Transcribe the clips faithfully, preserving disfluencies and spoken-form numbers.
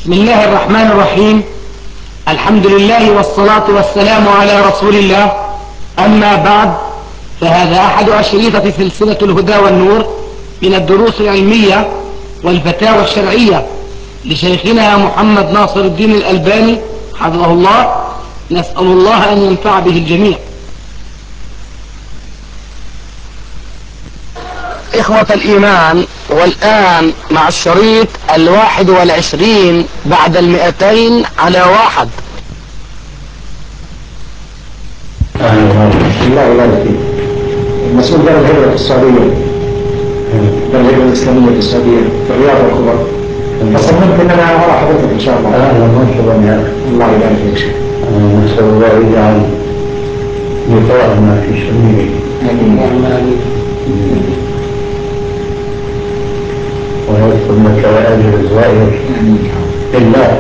بسم الله الرحمن الرحيم. الحمد لله والصلاة والسلام على رسول الله. أما بعد، فهذا أحد أشريطة سلسلة الهدى والنور من الدروس العلمية والفتاوى الشرعية لشيخنا محمد ناصر الدين الألباني حفظه الله. نسأل الله أن ينفع به الجميع. إخوة الإيمان، والآن مع الشريط الواحد والعشرين بعد المئتين على واحد. الله يبارك فيك. مسؤول دار الهجرة في السعودية، دار الهجرة الإسلامية في السعودية في الرياض والكبر. فصممت إن أنا أرى حضرتك إن شاء الله. أهلا مرحبا يا أخي. الله يبارك فيك شيخ. نسأل الله يجعل لقاءنا في سبيله. آمين. ويذكر لك أجر الزائر بالله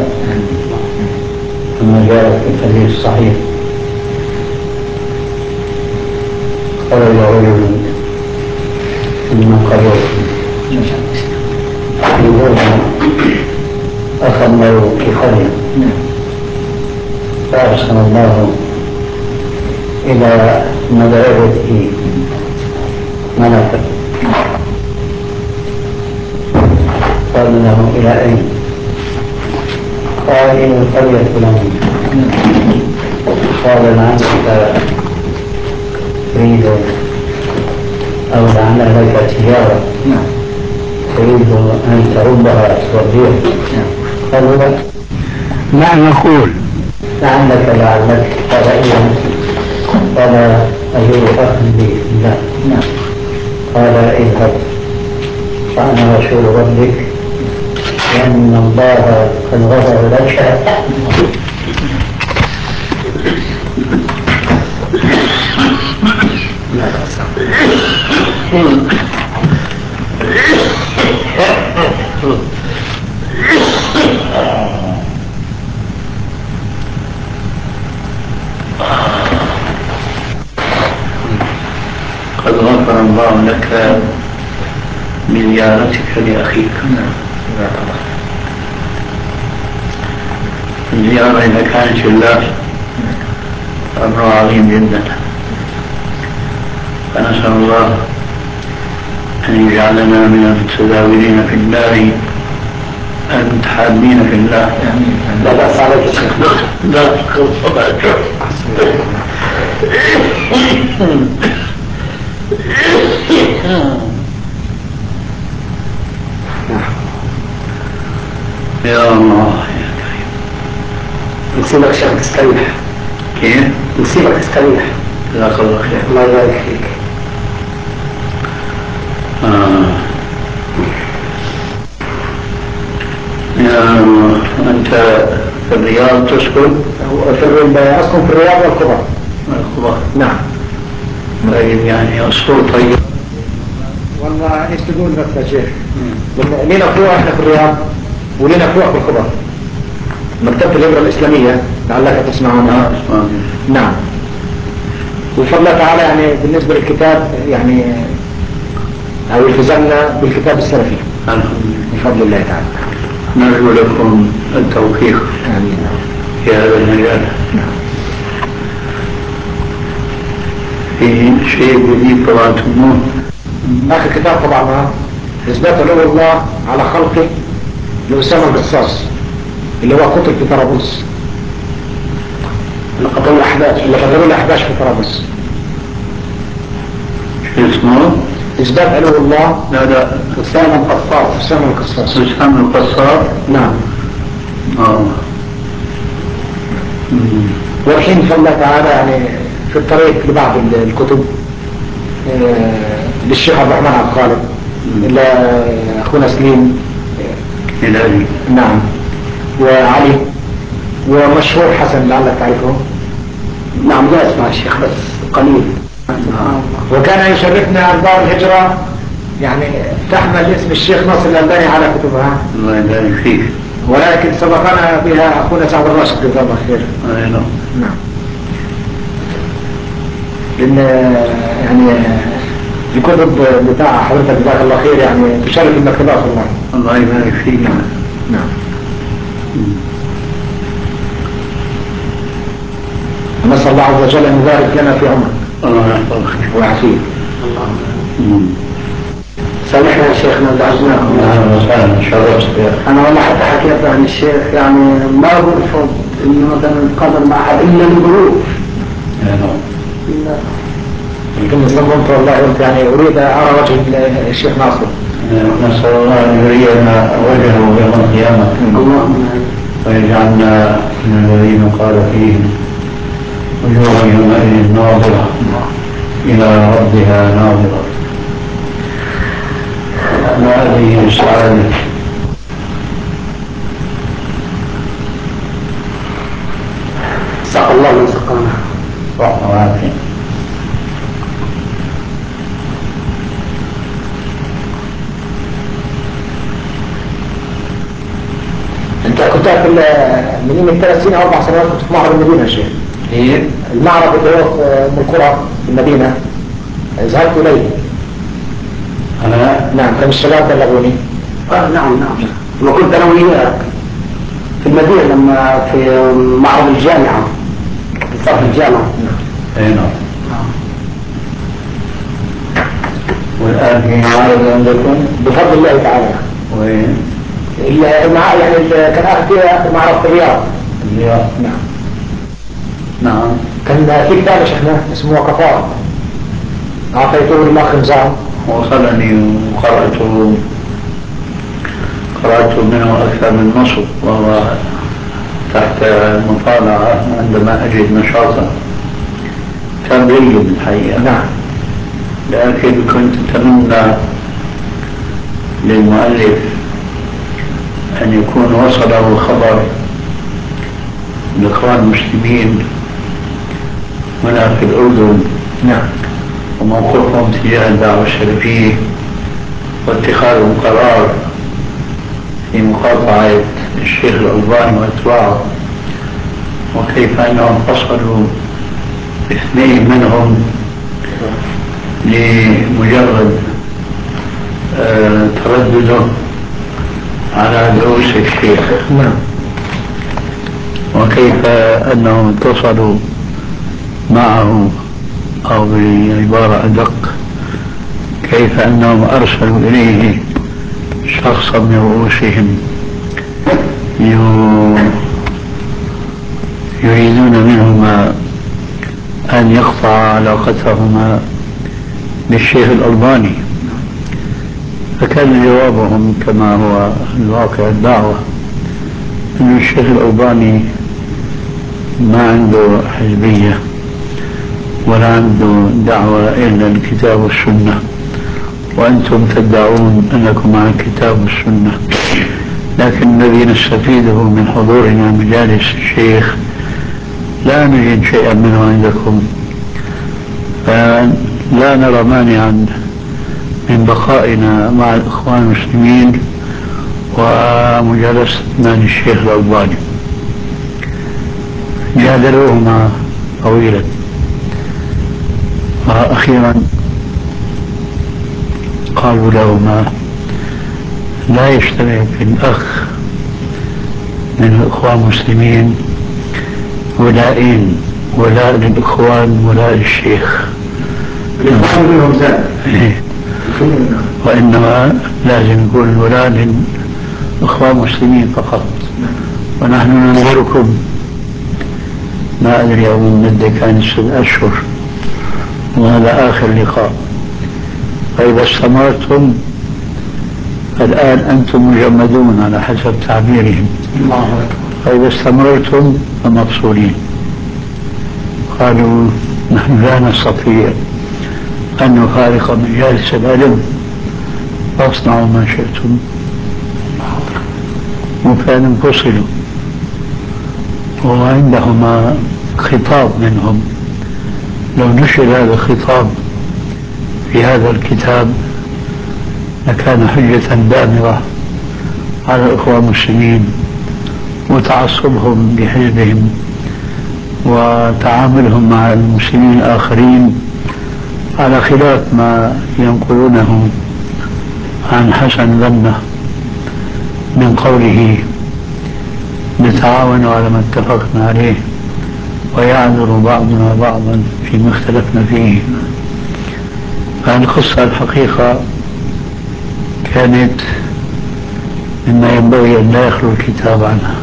كما جاء في الحديث الصحيح. قال له رجل ثم قبر يقول أخا له كفاية فأرسل الله إلى مدرسته ملكا قال له إلى أين؟ قال إلى القرية الفلانية. قال لعلك تريد أو لعل لك تجارة تريد أن تربها توديها. قال لا. نعم نقول لعلك لعلك. قال إذا قال أجل أخ لي لا. قال اذهب فأنا رسول ربك لأن الله قد غفر لك. قد غفر الله لك بزيارتك لأخيك. الزيارة إذا كانت في الله أمر عظيم جدا، فنسأل الله أن يجعلنا من المتزاورين في الله المتحابين في الله. لا بأس عليك يا شيخ. لا تخلص يا الله يا كريم. نسيبك شيخ تستريح. كيف؟ نسيبك تستريح. جزاك الله خير. الله يبارك فيك. آه. يا أنت في الرياض تسكن؟ في أسكن في الرياض والكبر. الخضار. نعم. طيب يعني أسطول طيب. والله ايش تقول بس يا شيخ؟ لنا فروع احنا في الرياض ولنا فروع في الخبر. مكتبة الهجرة الإسلامية لعلك تسمع عنها. نعم. وبفضل الله تعالى يعني بالنسبة للكتاب يعني أو التزمنا بالكتاب السلفي. بفضل الله تعالى. نرجو لكم التوفيق. آمين. في هذا المجال. نعم. في شيء جديد طبعتموه. آخر كتاب طبعا إثبات علو الله على خلقه لأسامة القصاص اللي هو قتل في طرابلس. اللي قتلوا الأحباش اللي قتلوا الأحباش في طرابلس. شو اسمه؟ إثبات علو الله. لا لا أسامة القصاص. أسامة القصاص. أسامة القصاص. نعم. آه. والحين بفضل الله تعالى يعني في الطريق لبعض الكتب للشيخ عبد الرحمن عبد الخالق إلى أخونا سليم هلالي. نعم. وعلي ومشهور حسن لعلك تعرفه. نعم لا أسمع الشيخ بس قليل. وكان يشرفنا أخبار الهجرة يعني تحمل اسم الشيخ ناصر الألباني على كتبها. الله يبارك فيك. ولكن سبقنا بها أخونا سعد الراشد جزاه الله خير. أي نعم. نعم. لأن يعني الكتب بتاع حضرتك جزاك الله خير يعني تشرف المكتبات والله. الله يبارك فيك. نعم. نعم. الله عز وجل أن يبارك لنا في عمرك. الله يحفظك ويعافيك. الله. سامحنا يا شيخنا ازعجناكم. اهلا وسهلا شرفت. انا والله حتى حكيت عن الشيخ يعني ما برفض انه مثلا القدر مع احد الا الظروف. يمكن صممت والله قلت يعني اريد ارى وجه الشيخ ناصر. نسال الله ان يرينا وجهه يوم القيامه. اللهم ويجعلنا من الذين قال فيهم وجوه يومئذ ناظره الى ربها ناظره. ما هذه السعادة؟ سقى الله من سقانا. صحة وعافية. انت كنت في من يوم ثلاث سنين او اربع سنوات كنت في معرض المدينة يا شيخ. ايه؟ المعرض اللي هو في القرى في المدينة ذهبت اليه. أنا؟ نعم كان الشباب بلغوني. آه نعم نعم. وكنت انا وياك في المدينة لما في معرض الجامعة في صف الجامعة. اي نعم. والآن في معارض عندكم؟ بفضل الله تعالى. وين؟ مع يعني كان اخر فيها اخر معرض في الرياض. الرياض. نعم. نعم. كان في كتاب شيخنا اسمه وقفات اعطيته للاخ نزار. وصلني وقرأته قرأت منه أكثر من نصف وهو تحت المطالعة عندما أجد نشاطا. كان جيد الحقيقة. نعم. لكن كنت أتمنى للمؤلف أن يكون وصله الخبر لإخوان المسلمين هنا في الأردن. نعم. وموقفهم تجاه الدعوة السلفية واتخاذهم قرار في مقاطعة الشيخ الألباني وأتباعه وكيف أنهم فصلوا اثنين منهم لمجرد آه تردده على دروس الشيخ. نعم. وكيف أنهم اتصلوا معه أو بعبارة أدق كيف أنهم أرسلوا إليه شخصا من رؤوسهم يريدون منهما أن يقطع علاقتهما بالشيخ الألباني. فكان جوابهم كما هو الواقع الدعوة أن الشيخ الألباني ما عنده حزبية ولا عنده دعوة إلا الكتاب والسنة، وأنتم تدعون أنكم مع الكتاب والسنة، لكن الذي نستفيده من حضورنا مجالس الشيخ لا نجد شيئا منه عندكم، فلا نرى مانعا من بقائنا مع الإخوان المسلمين ومجالستنا للشيخ الألباني. جادلوهما طويلا وأخيرا قالوا لهما لا يشترك الأخ من الإخوان المسلمين ولائين، ولاء للإخوان ولاء للشيخ، وإنما لازم يكون الولاء للإخوان المسلمين فقط، ونحن ننظركم ما أدري أظن مدة كان ست أشهر وهذا آخر لقاء، فإذا استمرتم الآن أنتم مجمدون على حسب تعبيرهم، فإذا استمرتم فمبصورين. قالوا نحن لا نستطيع أن نفارق مجالس العلم فاصنعوا ما شئتم، وفعلا فصلوا. وعندهما خطاب منهم لو نشر هذا الخطاب في هذا الكتاب لكان حجة دامغة على الإخوان المسلمين، وتعصبهم لحزبهم وتعاملهم مع المسلمين الآخرين على خلاف ما ينقلونه عن حسن البنا من قوله نتعاون على ما اتفقنا عليه ويعذر بعضنا بعضا فيما اختلفنا فيه. فالقصة الحقيقة كانت مما ينبغي أن لا يخلو الكتاب عنها.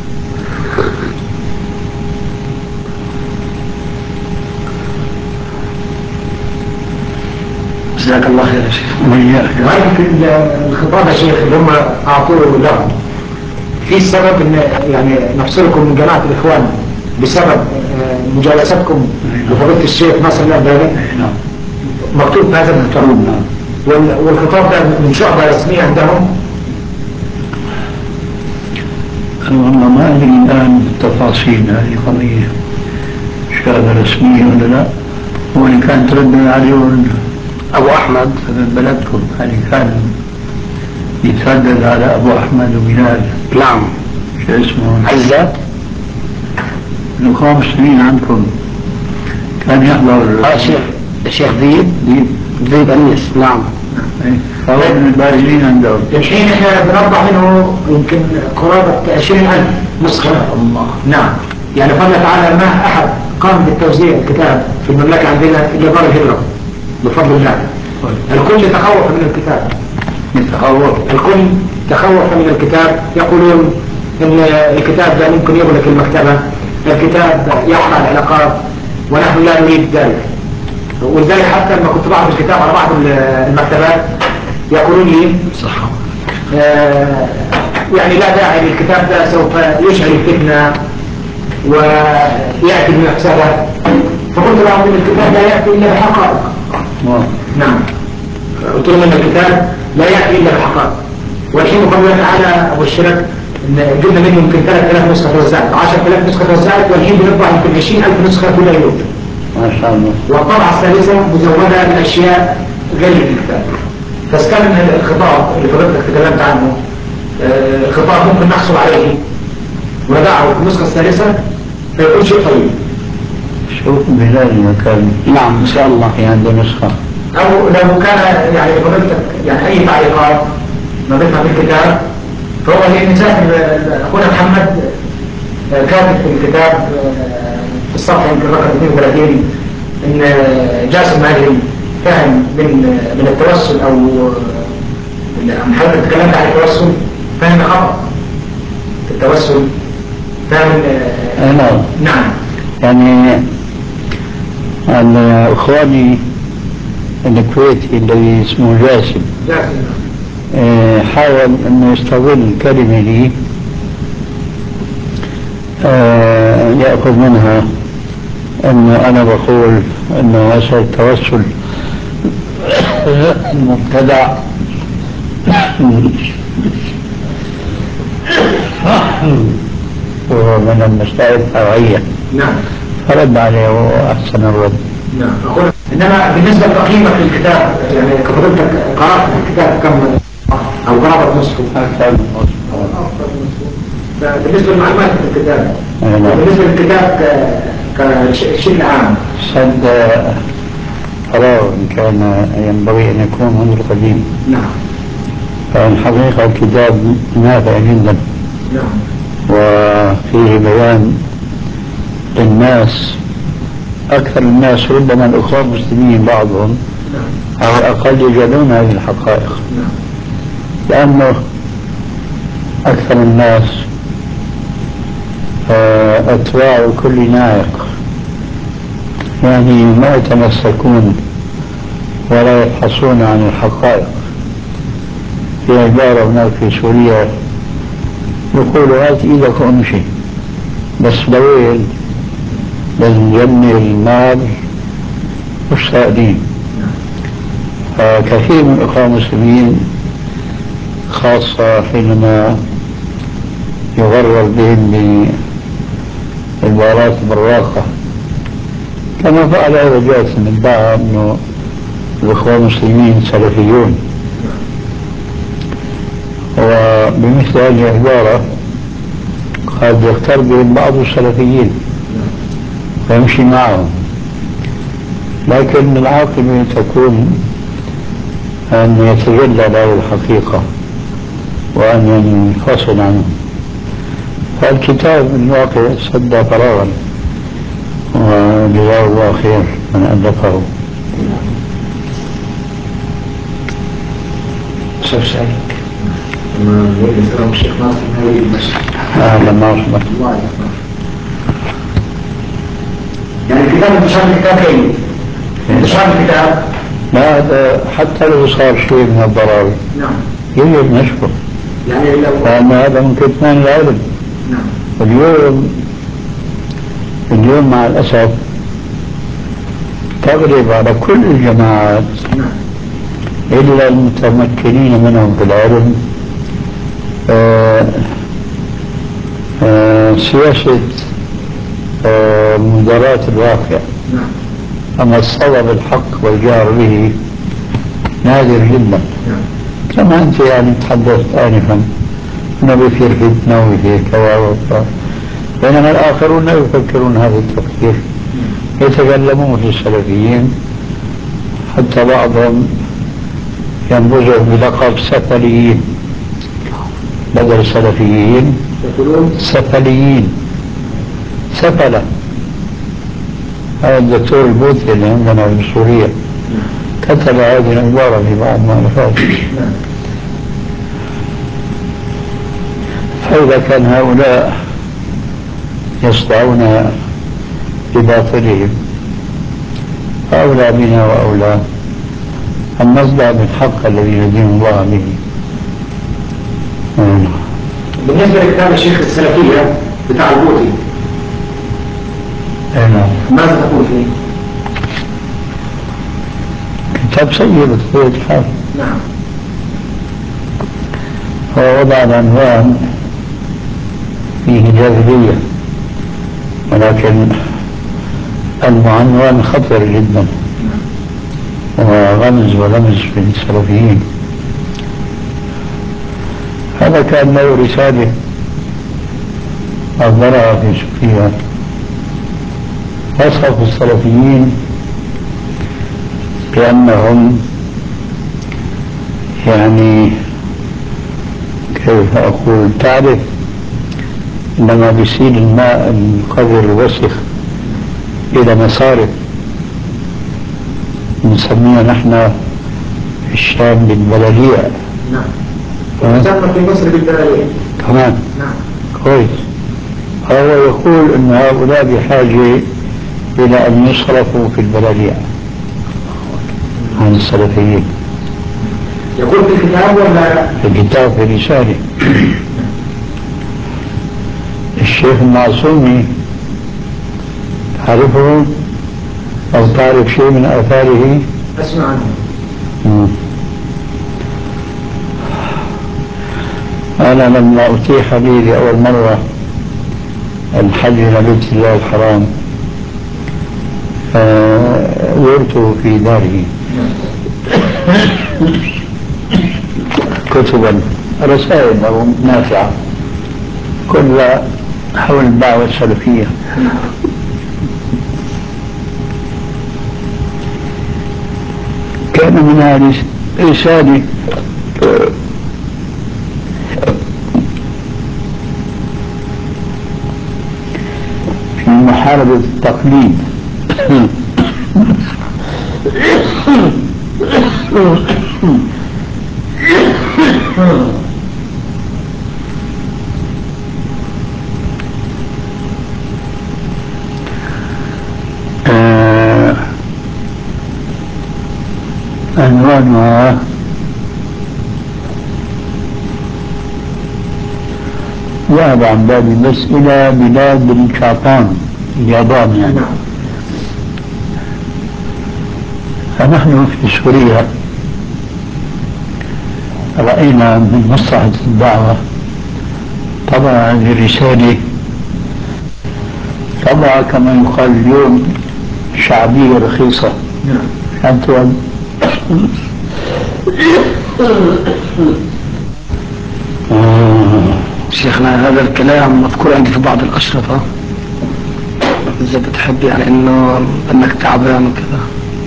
جزاك الله خير يا شيخ. وإياك. ويمكن الخطاب يا شيخ اللي هم أعطوه لهم في سبب ان يعني نفصلكم من جماعة الإخوان بسبب مجالستكم لفضيلة الشيخ ناصر الألباني مكتوب بهذا المحترم، والخطاب ده من شعبة رسمية عندهم. والله ما أدري الآن تفاصيل هذه قضية شهادة رسمية ولا لا. هو اللي كان تردد عليه أبو أحمد من بلدكم، يعني كان يتردد على أبو أحمد وبلال. نعم. شو اسمه؟ عزة. الأخوة المسلمين عندكم كان يحضر. اه شيخ الشيخ ذيب ذيب ذيب أنيس. نعم. فهو من البارزين عندهم. الحين احنا بنطبع منه يمكن قرابة عشرين ألف نسخة. الله. نعم. يعني فضل تعالى ما أحد قام بالتوزيع الكتاب في المملكة عندنا إلا دار الهجرة بفضل الله. الكل تخوف من الكتاب. يتخوف. الكل تخوف من الكتاب، يقولون ان الكتاب ده ممكن يغلق المكتبة، الكتاب يقطع العلاقات، ونحن لا نريد ذلك. ولذلك حتى لما كنت بعض الكتاب على بعض المكتبات يقولون لي صح آه يعني لا داعي للكتاب ده، سوف يشعل الفتنة ويأتي بمفسدة. فقلت لهم ان الكتاب لا يأتي الا بحقائق. نعم. قلت لهم ان الكتاب لا يأتي الا بحقائق. والحين بفضل الله تعالى ابو الشرك جبنا منه يمكن ثلاثة آلاف نسخة توزعت، عشرة آلاف نسخة توزعت، والحين بنطبع يمكن عشرين ألف نسخة كل يوم. ما شاء الله. والطبعة الثالثة مزودة بأشياء غير الكتاب. فاستلم الخطاب اللي فضلتك تكلمت عنه، آه خطاب ممكن نحصل عليه ونضعه في النسخة الثالثة فيكون شيء طيب. شوف بلال مكان. نعم إن شاء الله. في عنده نسخة. أو لو كان يعني فضلتك يعني أي تعليقات نضيفها في الكتاب، فهو لأن ساكن أخونا محمد كاتب في الكتاب في الصفحة يمكن رقم اثنين وثلاثين إن جاسم ماجري فهم من من التوسل أو محمد تكلمت عن التوسل فهم خطأ في التوسل، فهم. نعم. نعم. يعني اخواني الكويتي الذي اسمه جاسم جاسم حاول انه يستغل الكلمة دي يأخذ منها انه انا بقول انه مسألة التوسل المبتدع وهو من المسائل الفرعية. نعم. فرد عليه واحسن الرد. نعم. انما بالنسبة لتقييمك للكتاب يعني كفضلتك قرأت الكتاب كم او قرابة نصفه؟ أكثر من نصفه. بالنسبة للمعلومات في الكتاب بالنسبة للكتاب كشيء عام سد فراغ كان ينبغي أن يكون منذ القديم. نعم. فالحقيقة الكتاب نافع جدا. نعم. وفيه بيان للناس، أكثر الناس ربما الأخوة المسلمين بعضهم أو الأقل يجهلون هذه الحقائق. نعم. لأنه أكثر الناس أتباع كل ناعق، يعني ما يتمسكون ولا يبحثون عن الحقائق. في عبارة هناك في سوريا يقولوا هات إيدك وامشي، بس لوين لازم يجمع المال والسائلين. فكثير من الأخوة المسلمين خاصة حينما يغرر بهم بعبارات براقة كما فعل هذا جاسم ادعى أنه الأخوة المسلمين سلفيون، وبمثل هذه العبارة قد يختار بهم بعض السلفيين ويمشي معهم، لكن العاقبة تكون أن يتجلى له الحقيقة وأن ينفصل عنه. فالكتاب من الواقع سد فراغا وجزاه الله خير من ألفه. شوف شايك ما يقول الشيخ ناصر ما يريد مشي. أهلا مرحبا. يعني الكتاب انتشار الكتاب كيف؟ انتشار الكتاب لا هذا حتى لو صار شيء من الضرر نعم يجب نشكر، يعني لو لأن هذا من كتمان العلم. نعم اليوم اليوم مع الأسف تغلب على كل الجماعات نعم إلا المتمكنين منهم في العلم آه آه سياسة آه مداراة الواقع. نعم أما الصبر بالحق والجهر به نادر جدا. نعم كما أنت يعني تحدثت آنفا أنه بيصير فتنة وبيصير كذا وكذا، بينما الآخرون لا يفكرون هذا التفكير، يتكلمون في السلفيين، حتى بعضهم ينبذهم بلقب سفليين بدل سلفيين، سفليين سفلة. هذا الدكتور البوثي اللي عندنا في سوريا كتب هذه العبارة في بعض مؤلفاته. فإذا كان هؤلاء يصدعون بباطلهم فأولى بنا وأولى أن نصدع بالحق الذي يدين الله به. بالنسبة لكتاب الشيخ السلفية بتاع البوطي ماذا تقول فيه؟ كتاب سيد بطبيعة الحال. نعم هو وضع العنوان فيه جاذبية، ولكن المعنوان خطر جدا وغمز ولمز في السلفيين. هذا كان له رسالة أصدرها في سوريا وصف السلفيين بأنهم يعني كيف أقول، تعرف عندما بيسيل الماء القذر الوسخ إلى مصارف نسميها نحن في الشام بالبلاليع. نعم وتسمى في مصر بالبلاليع كمان. نعم كويس. هو يقول أن هؤلاء بحاجة إلى أن يصرفوا في البلاليع عن السلفيين. يقول في الكتاب ولا في الكتاب في رسالة. الشيخ المعصومي تعرفه أو تعرف شيء من آثاره؟ أسمع عنه. مم. أنا لما أتيح لي لأول مرة الحج إلى بيت الله الحرام زرته في داره كتبا رسائل أو نافعة كلها حول الدعوة السلفية. كان منها رسالة في محاربة التقليد عنوانها ذهب عن بابي بس إلى بلاد الجابان اليابان يعني. فنحن في سوريا رأينا من مصلحة الدعوة طبعا هذه الرسالة طبعا كما يقال اليوم شعبية رخيصة. أنتم شيخنا هذا الكلام مذكور عندي في بعض الأشرطة، إذا بتحب يعني إنه إنك تعبان وكذا.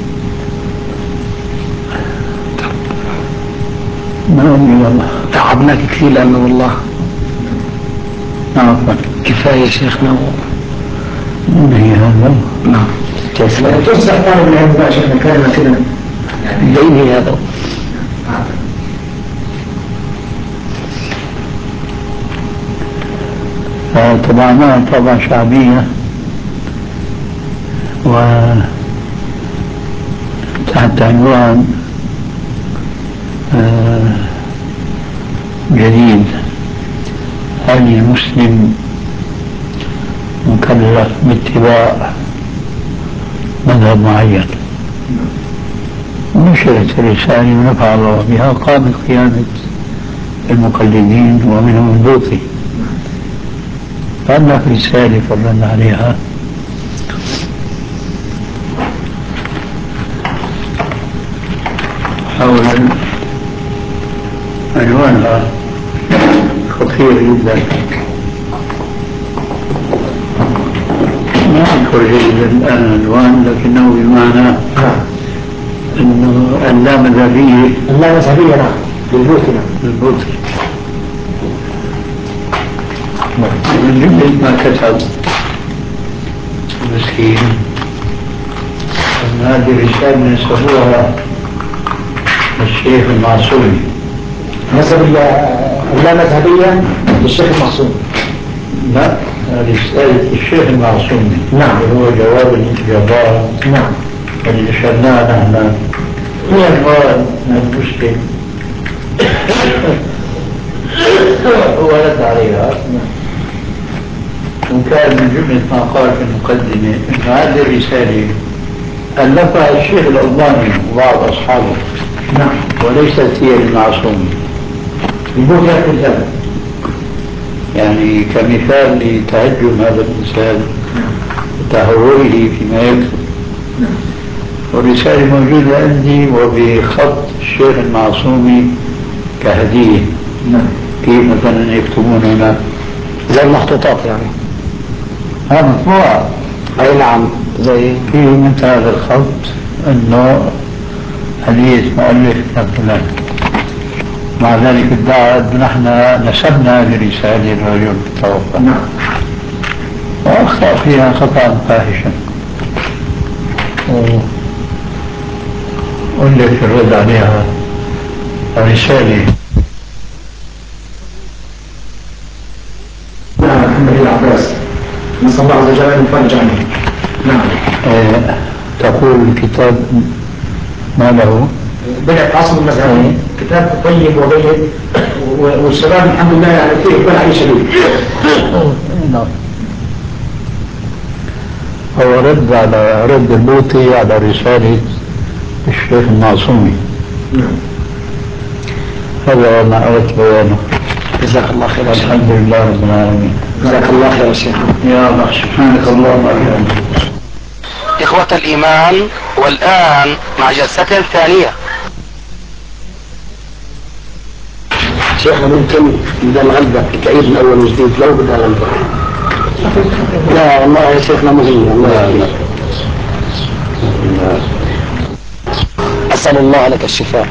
نعم والله تعبناك كثير لأنه والله نعم كفاية شيخنا و... هي هذا نعم توسع طالب العلم بقى عشان كلمة كده يعني ينهي هذا. طبعا طبعا شعبية وتحت عنوان جديد: هل المسلم مكلف باتباع مذهب معين؟ نشرت الرسالة ونفع الله بها، قامت قيادة المقلدين ومنهم البوطي، فأنا في رسالة فرنا عليها حول عنوانها خطير جدا، ما أذكر جيدا الآن العنوان، لكنه بمعنى أنه اللامذهبية اللامذهبية نعم للبوطي نعم للبوطي. من جملة ما كتب مسكين أن هذه الرسالة نسبوها للشيخ المعصومي. نسب اللامذهبية للشيخ المعصومي. لا، رسالة الشيخ المعصومي. نعم. هو جواب الجبار. نعم. اللي نشرناه نحن هو عنوان المسلم هو رد عليها. وكان من جملة ما قال في المقدمة أن هذه الرسالة ألفها الشيخ الألباني وبعض أصحابه. نعم. وليست هي المعصومي. البوطي الكتاب يعني كمثال لتهجم هذا الإنسان وتهوره فيما يكتب. والرسالة موجودة عندي وبخط الشيخ المعصومي كهدية. نعم. كيف مثلا يكتبون هنا زي المخطوطات يعني. هذا مطبوع. أي نعم، زي في مثل هذا الخط أنه حديث مؤلف فلان. مع ذلك ادعى أن نحن نسبنا لرسالة الرجل توفى. نعم. وأخطأ فيها خطأ فاحشا. ألف الرد عليها رسالة. نعم. محمد العباس نسأل الله عز وجل أن يفرج عنه. نعم. آه تقول الكتاب ما له؟ بدأت عصر المذهبي كتاب طيب وبين والشباب الحمد لله يعني فيه كل حي شديد. نعم. هو رد على رد البوطي على رسالة الشيخ المعصومي. نعم. هذا ما أردت بيانه. جزاك الله خير. الحمد لله رب العالمين. جزاك الله خير يا شيخ. يا الله سبحانك اللهم وبحمدك. إخوة الإيمان، والآن مع جلسة ثانية. شيخنا ممكن بدل غلبة تعيد من أول وجديد لو بدل غلبة. لا والله يا شيخنا مهم. الله أسأل الله لك الشفاء.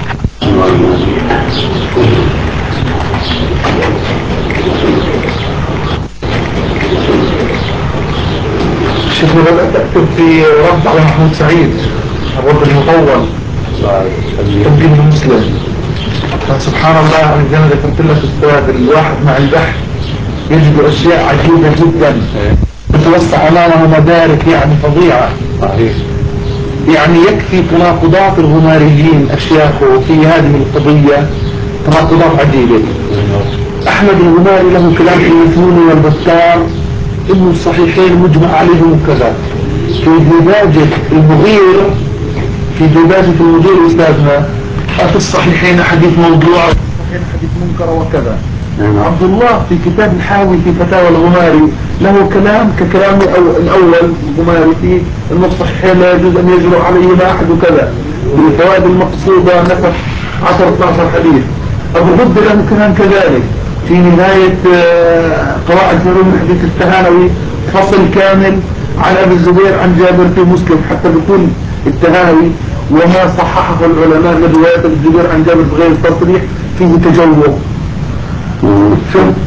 شيخنا بدأت أكتب في رد على محمود سعيد الرد المطول تبديل المسلم. فسبحان الله يعني زي ما ذكرت لك أستاذ الواحد مع البحث يجد أشياء عجيبة جدا تتوسع أمامه مدارك يعني فظيعة. يعني يكفي تناقضات الغماريين أشياخه في هذه القضية تناقضات عجيبة. أحمد الغماري له كلام في المثنون والبستار إنه الصحيحين مجمع عليهم وكذا. في ديباجة المغير في ديباجة المغير أستاذنا في الصحيحين حديث موضوع والصحيحين حديث منكر وكذا. عبد الله في كتاب الحاوي في فتاوى الغماري له كلام ككلام الأول الغماري في أن الصحيحين لا يجوز أن يجرؤ عليهما أحد وكذا. بالفوائد المقصودة نسخ عشرة اثنا عشر حديث. أبو غد له كلام كذلك في نهاية قواعد علوم الحديث التهانوي فصل كامل عن أبي الزبير عن جابر في مسلم حتى بيكون التهانوي وما صححه العلماء من رواية أبي الزبير عن جابر بغير التصريح فيه تجوز.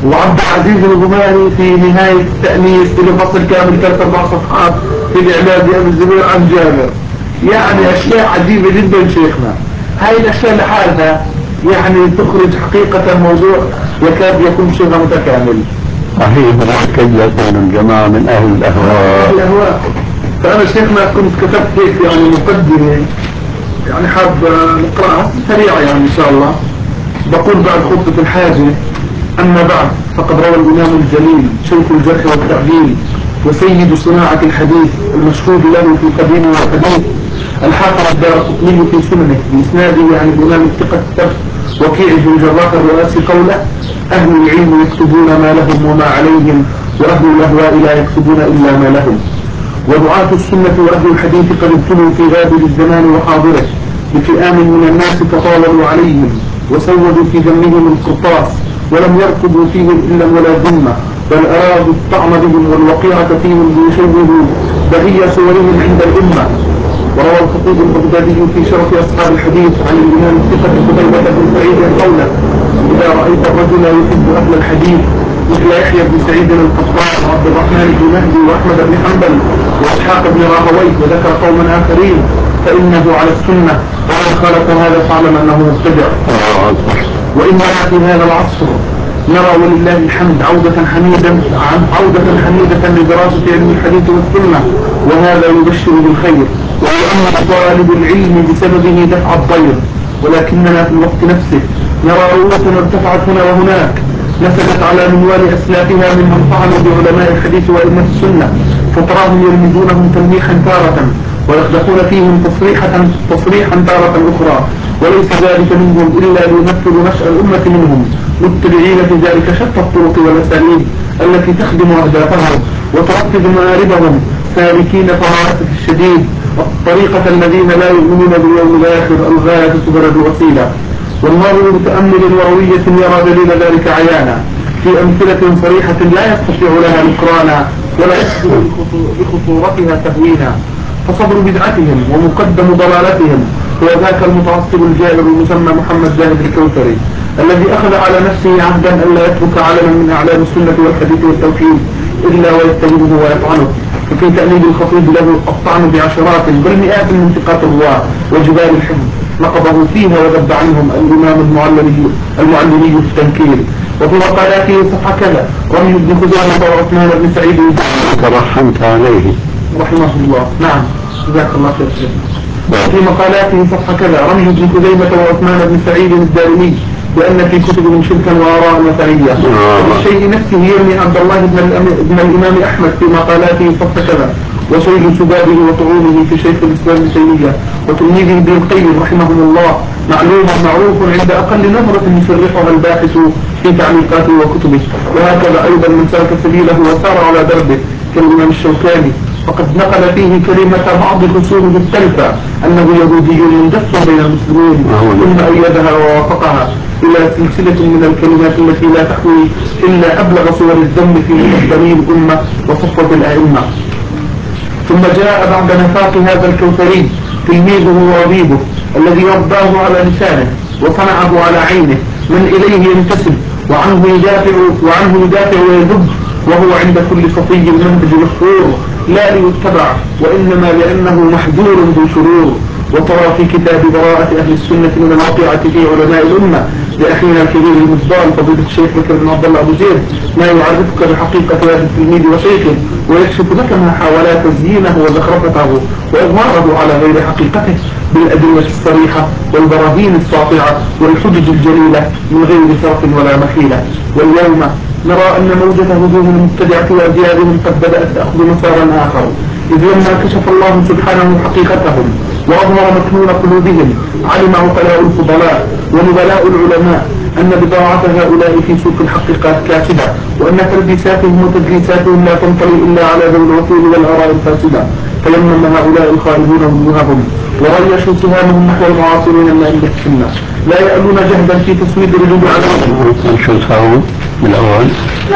وعبد العزيز الغماري في نهاية التأنيس في فصل كامل ثلاث أربع صفحات في الإعلام بأبي الزبير عن جابر. يعني أشياء عجيبة جدا شيخنا. هاي الأشياء لحالها يعني تخرج حقيقة موضوع يكاد يكون شبه متكامل. صحيح، متأكد لكن جماعة من أهل الأهواء الأهواء. فأنا شيخنا كنت كتبت هيك يعني مقدمة يعني حاب نقرأها سريعة يعني إن شاء الله. بقول بعد خطبة الحاجة: أما بعد، فقد روى الإمام الجليل شيخ الجرح والتعديل وسيد صناعة الحديث المشهود له في القديم والحديث الحافظ الدارقطني في سننه بإسناده عن الإمام الثقة الثبت وكيع بن الجراح الرؤاسي قوله: أهل العلم يكتبون ما لهم وما عليهم، وأهل الأهواء لا يكتبون إلا ما لهم. ودعاة السنة وأهل الحديث قد ابتلوا في غابر الزمان وحاضره بفئام من الناس تطاولوا عليهم وسودوا في دمهم القرطاس، ولم يركبوا فيهم إلا ولا ذمة، بل أرادوا الطعن بهم والوقيعة فيهم ليشوهوا بقية صورهم عند الأمة. وروى الخطيب البغدادي في شرف أصحاب الحديث عن الإمام الثقة قتيبة بن سعيد قوله: إذا رأيت الرجل يحب أهل الحديث مثل يحيى بن سعيد القطان وعبد الرحمن بن مهدي وأحمد بن حنبل وإسحاق بن راهويه وذكر قوما آخرين فإنه على السنة، ومن خالف هذا فاعلم أنه مبتدع. وإننا في هذا العصر نرى ولله الحمد عودة حميدة عودة حميدة لدراسة علم الحديث والسنة، وهذا يبشر بالخير ويؤمن طالب العلم بسببه دفع الضير. ولكننا في الوقت نفسه نرى رؤوسنا ارتفعت هنا وهناك نسجت على منوال أسلافها ممن طعنوا بعلماء الحديث وأئمة السنة، فتراهم يلمزونهم تلميحا تارة ويخدحون فيهم تصريحا تصريحا تارة أخرى، وليس ذلك منهم إلا ليمثلوا نشأ الأمة منهم، متبعين في ذلك شتى الطرق والأساليب التي تخدم أهدافهم وترتب مآربهم، سالكين فالاسف الشديد الطريقة الذين لا يؤمنون باليوم الآخر، الغاية تبرد الوسيلة. والناظر بتأمل وروية يرى دليل ذلك عيانا في أمثلة صريحة لا يستطيع لها نكرانا ولا يحسن بخطورتها تهوينا. فصبر بدعتهم ومقدم ضلالتهم هو ذاك المتعصب الجائر المسمى محمد زاهد الكوثري، الذي أخذ على نفسه عهدا ألا يترك علما من أعلام السنة والحديث والتوحيد إلا ويتهمه ويطعنه. ففي تأليل الخطيب له الطعن بعشرات بل مئات من ثقات الرواة وجبال الحفظ نقضه فيها وذب عنهم الإمام المعلمي المعلمي في التنكيل. وفي مقالاته صفحة كذا رمي ابن خزيمة وعثمان بن سعيد ترحمت عليه رحمه الله. نعم جزاك الله خير. وفي مقالاته صفحة كذا رمي ابن خزيمة وعثمان بن سعيد الدارمي بأن في كتبهم شركا وآراء وثنية. وبالشيء نفسه يرمي عبد الله بن, بن الإمام أحمد في مقالاته صفحة كذا وشيء سبابه وطعونه في شيخ الإسلام ابن تيمية وتلميذه ابن القيم رحمهم الله معلوم معروف عند أقل نظرة يفرقها الباحث في تعليقاته وكتبه. وهكذا أيضا من سلك سبيله وسار على دربه كالإمام الشوكاني، فقد نقل فيه كلمة بعض خصومه التلفة أنه يهودي مندس بين المسلمين ثم أيدها ووافقها إلى سلسلة من الكلمات التي لا تحوي إلا أبلغ صور الذم في مقدمي الأمة وصفوة الأئمة. ثم جاء بعد نفاق هذا الكوثري تلميذه وربيبه الذي رباه على لسانه وصنعه على عينه من إليه ينتسب وعنه يدافع وعنه يدافع ويذب، وهو عند كل صفي منهج مشهور لا ليتبع وإنما لأنه محذور بشرور. وترى في كتاب براءة أهل السنة من الواقعة في علماء الأمة لأخينا الكبير المفضال فضيلة الشيخ بكر بن عبد الله أبو زيد ما يعرفك بحقيقة هذا التلميذ وشيخه ويكشف لك ما حاول تزيينه وزخرفته وإظهاره على غير حقيقته بالأدلة الصريحة والبراهين الساطعة والحجج الجليلة من غير صرف ولا مخيلة. واليوم نرى أن موجة هجوم المبتدعة وأزيادهم قد بدأت تأخذ مسارا آخر، إذ لما كشف الله سبحانه حقيقتهم وأظهر مكنون قلوبهم علم عقلاء الفضلاء ونبلاء العلماء أن بضاعة هؤلاء في سوق الحقيقات كاسدة، وأن تلبيساتهم وتدليساتهم لا تنطلي إلا على ذوي العقول والآراء الفاسدة. فيمم هؤلاء الخائبون وجوههم وريشوا سهامهم نحو المعاصرين من أهل السنة لا يألون جهدا في تسويد الرجوع عليهم. شو الخاوي بالأول؟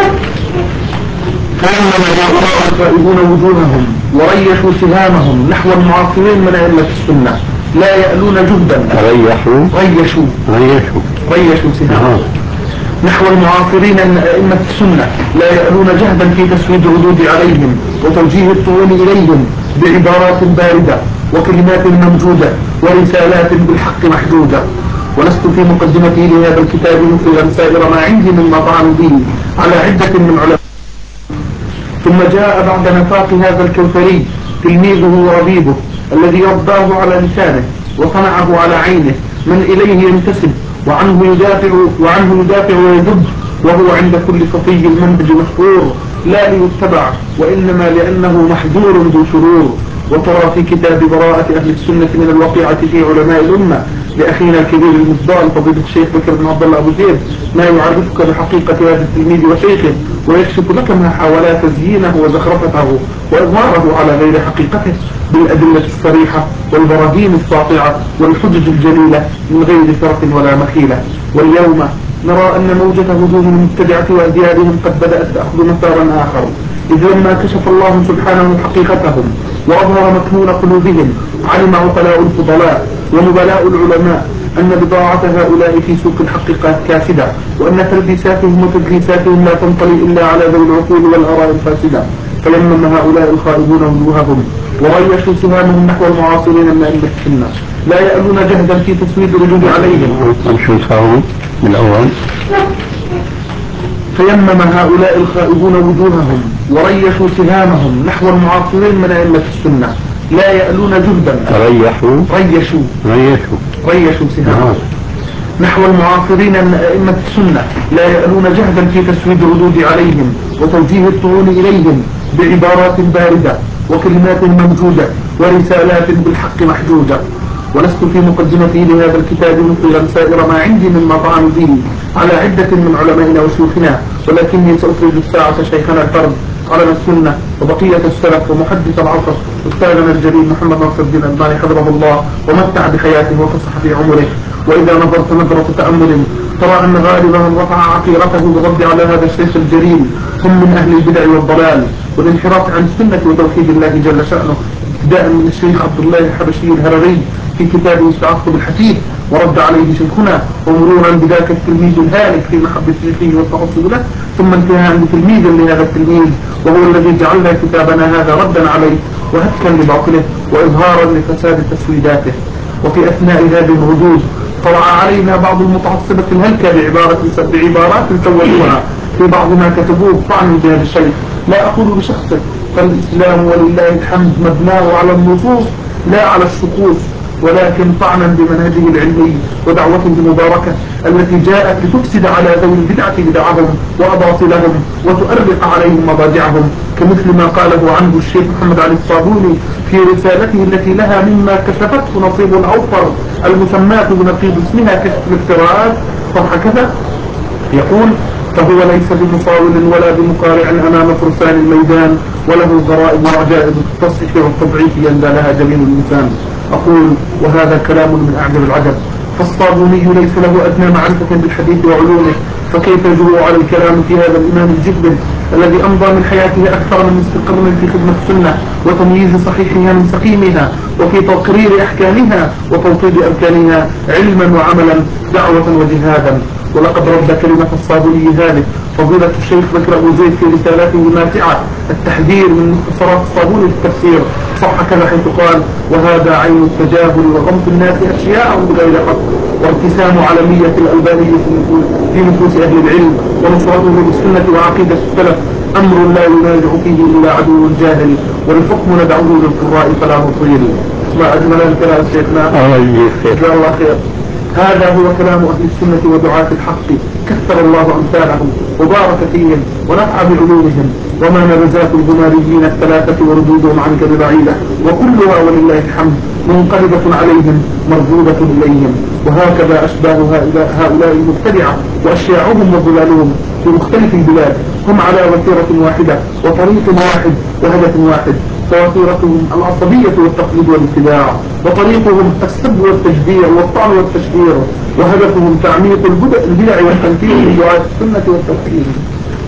فإنما هؤلاء الخائبون وجوههم وريشوا سهامهم نحو المعاصرين من أئمة السنة لا يألون جهدا. ريحوا ريشوا ريشوا ريشوا سهامهم نحو المعاصرين من أئمة السنة لا يألون جهدا في تسويد الردود عليهم وتوجيه الطعون إليهم بعبارات باردة وكلمات ممجودة ورسالات بالحق محدودة. ولست في مقدمتي لهذا الكتاب مثل سائر ما عندي مما طعن به على عدة من علماء. ثم جاء بعد نفاق هذا الكوثري تلميذه وربيبه الذي يرضاه على لسانه وصنعه على عينه من إليه ينتسب وعنه يدافع وعنه يدافع ويذب، وهو عند كل صفي المنهج مشهور لا ليتبع وإنما لأنه محذور ذو شرور. وترى في كتاب براءة أهل السنة من الوقيعة في علماء الأمة لأخينا الكبير المفضال فضيلة الشيخ بكر بن عبد الله أبو زيد ما يعرفك بحقيقة هذا التلميذ وشيخه ويكشف لك ما حاولا تزيينه وزخرفته وإظهاره على غير حقيقته بالأدلة الصريحة والبراهين الساطعة والحجج الجليلة من غير فرق ولا مخيلة. واليوم نرى أن موجة هجوم المبتدعة وأزيادهم قد بدأت تأخذ مسارا آخر، إذ لما كشف الله سبحانه حقيقتهم وأظهر مكنون قلوبهم علم عقلاء الفضلاء ونبلاء العلماء أن بضاعة هؤلاء في سوق الحق كاسدة، وأن تلبيساتهم وتدليساتهم لا تنطلي إلا على ذوي العقول والآراء الفاسدة. فيمم هؤلاء الخائبون وجوههم وريشوا سهامهم نحو المعاصرين من أئمة السنة لا يألون جهدا في تسويد الردود عليهم. من أول فيمم هؤلاء الخائبون وجوههم وريشوا سهامهم نحو المعاصرين من أئمة السنة لا يألون جهدا ريحوا ريشوا ريشوا ريشوا سهامهم نحو المعاصرين من أئمة السنة لا يألون جهدا في تسويد الردود عليهم وتوجيه الطعون إليهم بعبارات باردة وكلمات ممجودة ورسالات بالحق محدودة. ولست في مقدمتي لهذا الكتاب مثل سائر ما عندي مما طعن به على عدة من علمائنا وشيوخنا، ولكني سأفرد الساعة شيخنا الفرد علم السنة وبقية السلف ومحدث العصر أستاذنا الجليل محمد ناصر الدين الألباني حفظه الله ومتع بحياته وفصح في عمره. وإذا نظرت نظرة تأمل ترى أن غالب من رفع عقيرته بالرد على هذا الشيخ الجليل هم من أهل البدع والضلال والانحراف عن السنة وتوحيد الله جل شأنه، ابتداء من الشيخ عبد الله الحبشي الهرري في كتابه التعصب الحثيث ورد عليه شيخنا، ومرورا بذاك التلميذ الهالك في محبة شيخه والتعصب له، ثم انتهاء بتلميذ لهذا التلميذ وهو الذي جعلنا كتابنا هذا ردا عليه وهتكا لباطله وإظهارا لفساد تسويداته. وفي أثناء هذه الردود طلع علينا بعض المتعصبة الهلكة بعبارة بعبارات سوتوها في بعض ما كتبوه طعن بهذا الشيخ. لا أقول بشخصه، فالإسلام ولله الحمد مبناه على النصوص لا على الشخوص، ولكن طعنا بمنهجه العلمي ودعوته المباركة التي جاءت لتفسد على ذوي البدعة بدعهم وأباطلهم وتؤرق عليهم مضاجعهم، كمثل ما قاله عنه الشيخ محمد علي الصابوني في رسالته التي لها مما كشفته نصيب أوفر المسماة بنقيض اسمها كشف الافتراءات صفحة كذا، يقول: فهو ليس بمصاول ولا بمقارع أمام فرسان الميدان، وله غرائب وعجائب التصحيح والتضعيف يندى لها جميل الإنسان. أقول: وهذا كلام من أعجب العجب، فالصابوني ليس له أدنى معرفة بالحديث وعلومه، فكيف يجرؤ على الكلام في هذا الإمام الجبل الذي أمضى من حياته أكثر من نصف قرن في خدمة السنة وتمييز صحيحها من سقيمها وفي تقرير أحكامها وتوطيد أركانها علما وعملا دعوة وجهادا. ولقد رد كلمة الصابوني هذه فضيلة الشيخ بكر أبو زيد في رسالته الماتعة التحذير من مختصرات الصابوني في التفسير صح كذا، حيث قال: وهذا عين التجاهل وغمط الناس أشياء بغير حق، وارتسام علمية الألبانية في نفوس أهل العلم ونصرته بالسنة وعقيدة السلف أمر لا ينازع فيه إلا عدو جاهل، والحكم ندعوه للقراء فلا نطيل. ما أجمل الكلام شيخنا، جزاه الله خير. هذا هو كلام أهل السنة ودعاة الحق، كثر الله أمثالهم وبارك فيهم ونفع بعلومهم، وما نبذات الجماليين الثلاثة وردودهم عنك ببعيدة، وكلها ولله الحمد منقلبة عليهم مردودة إليهم. وهكذا أشباه هؤلاء المبتدعة وأشياعهم وضلالهم في مختلف البلاد هم على وتيرة واحدة وطريق واحد وهدف واحد، فوتيرتهم العصبية والتقليد والاتباع، وطريقهم السب والتجديع والطعن والتشهير، وهدفهم تعميق البدع والتنفيذ من دعاة السنة والتوحيد.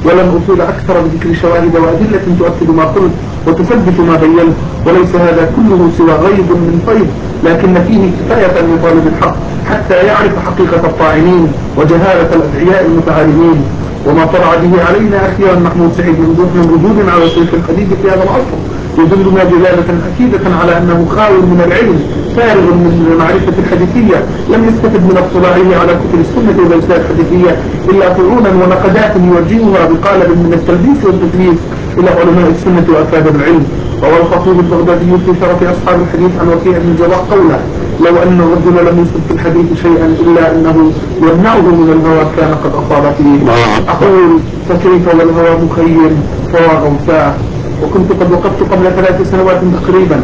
ولن أطيل أكثر بذكر شواهد وأدلة تؤكد ما قلت وتثبت ما بينت، وليس هذا كله سوى غيب من فيض، لكن فيه كفاية لطالب الحق حتى يعرف حقيقة الطاعنين وجهالة الأدعياء المتعالمين. وما طلع به علينا أخيرا محمود سعيد من وجود على شيخ الحديث في هذا العصر يدلنا دلالة أكيدة على أنه خاو من العلم فارغ من المعرفة الحديثية، لم يستفد من اطلاعه على كتب السنة والأجزاء الحديثية إلا طعونا ونقدات يوجهها بقالب من التلبيس والتدليس إلى علماء السنة وأكابر العلم. روى الخطيب البغدادي في شرف أصحاب الحديث عن وكيع بن الجراح قوله: لو أن الرجل لم يصب في الحديث شيئا إلا أنه يمنعه من الهوى كان قد أصاب فيه. أقول فكيف والهوى مخيم فهو غوثاء. وكنت قد وقفت قبل ثلاث سنوات تقريبا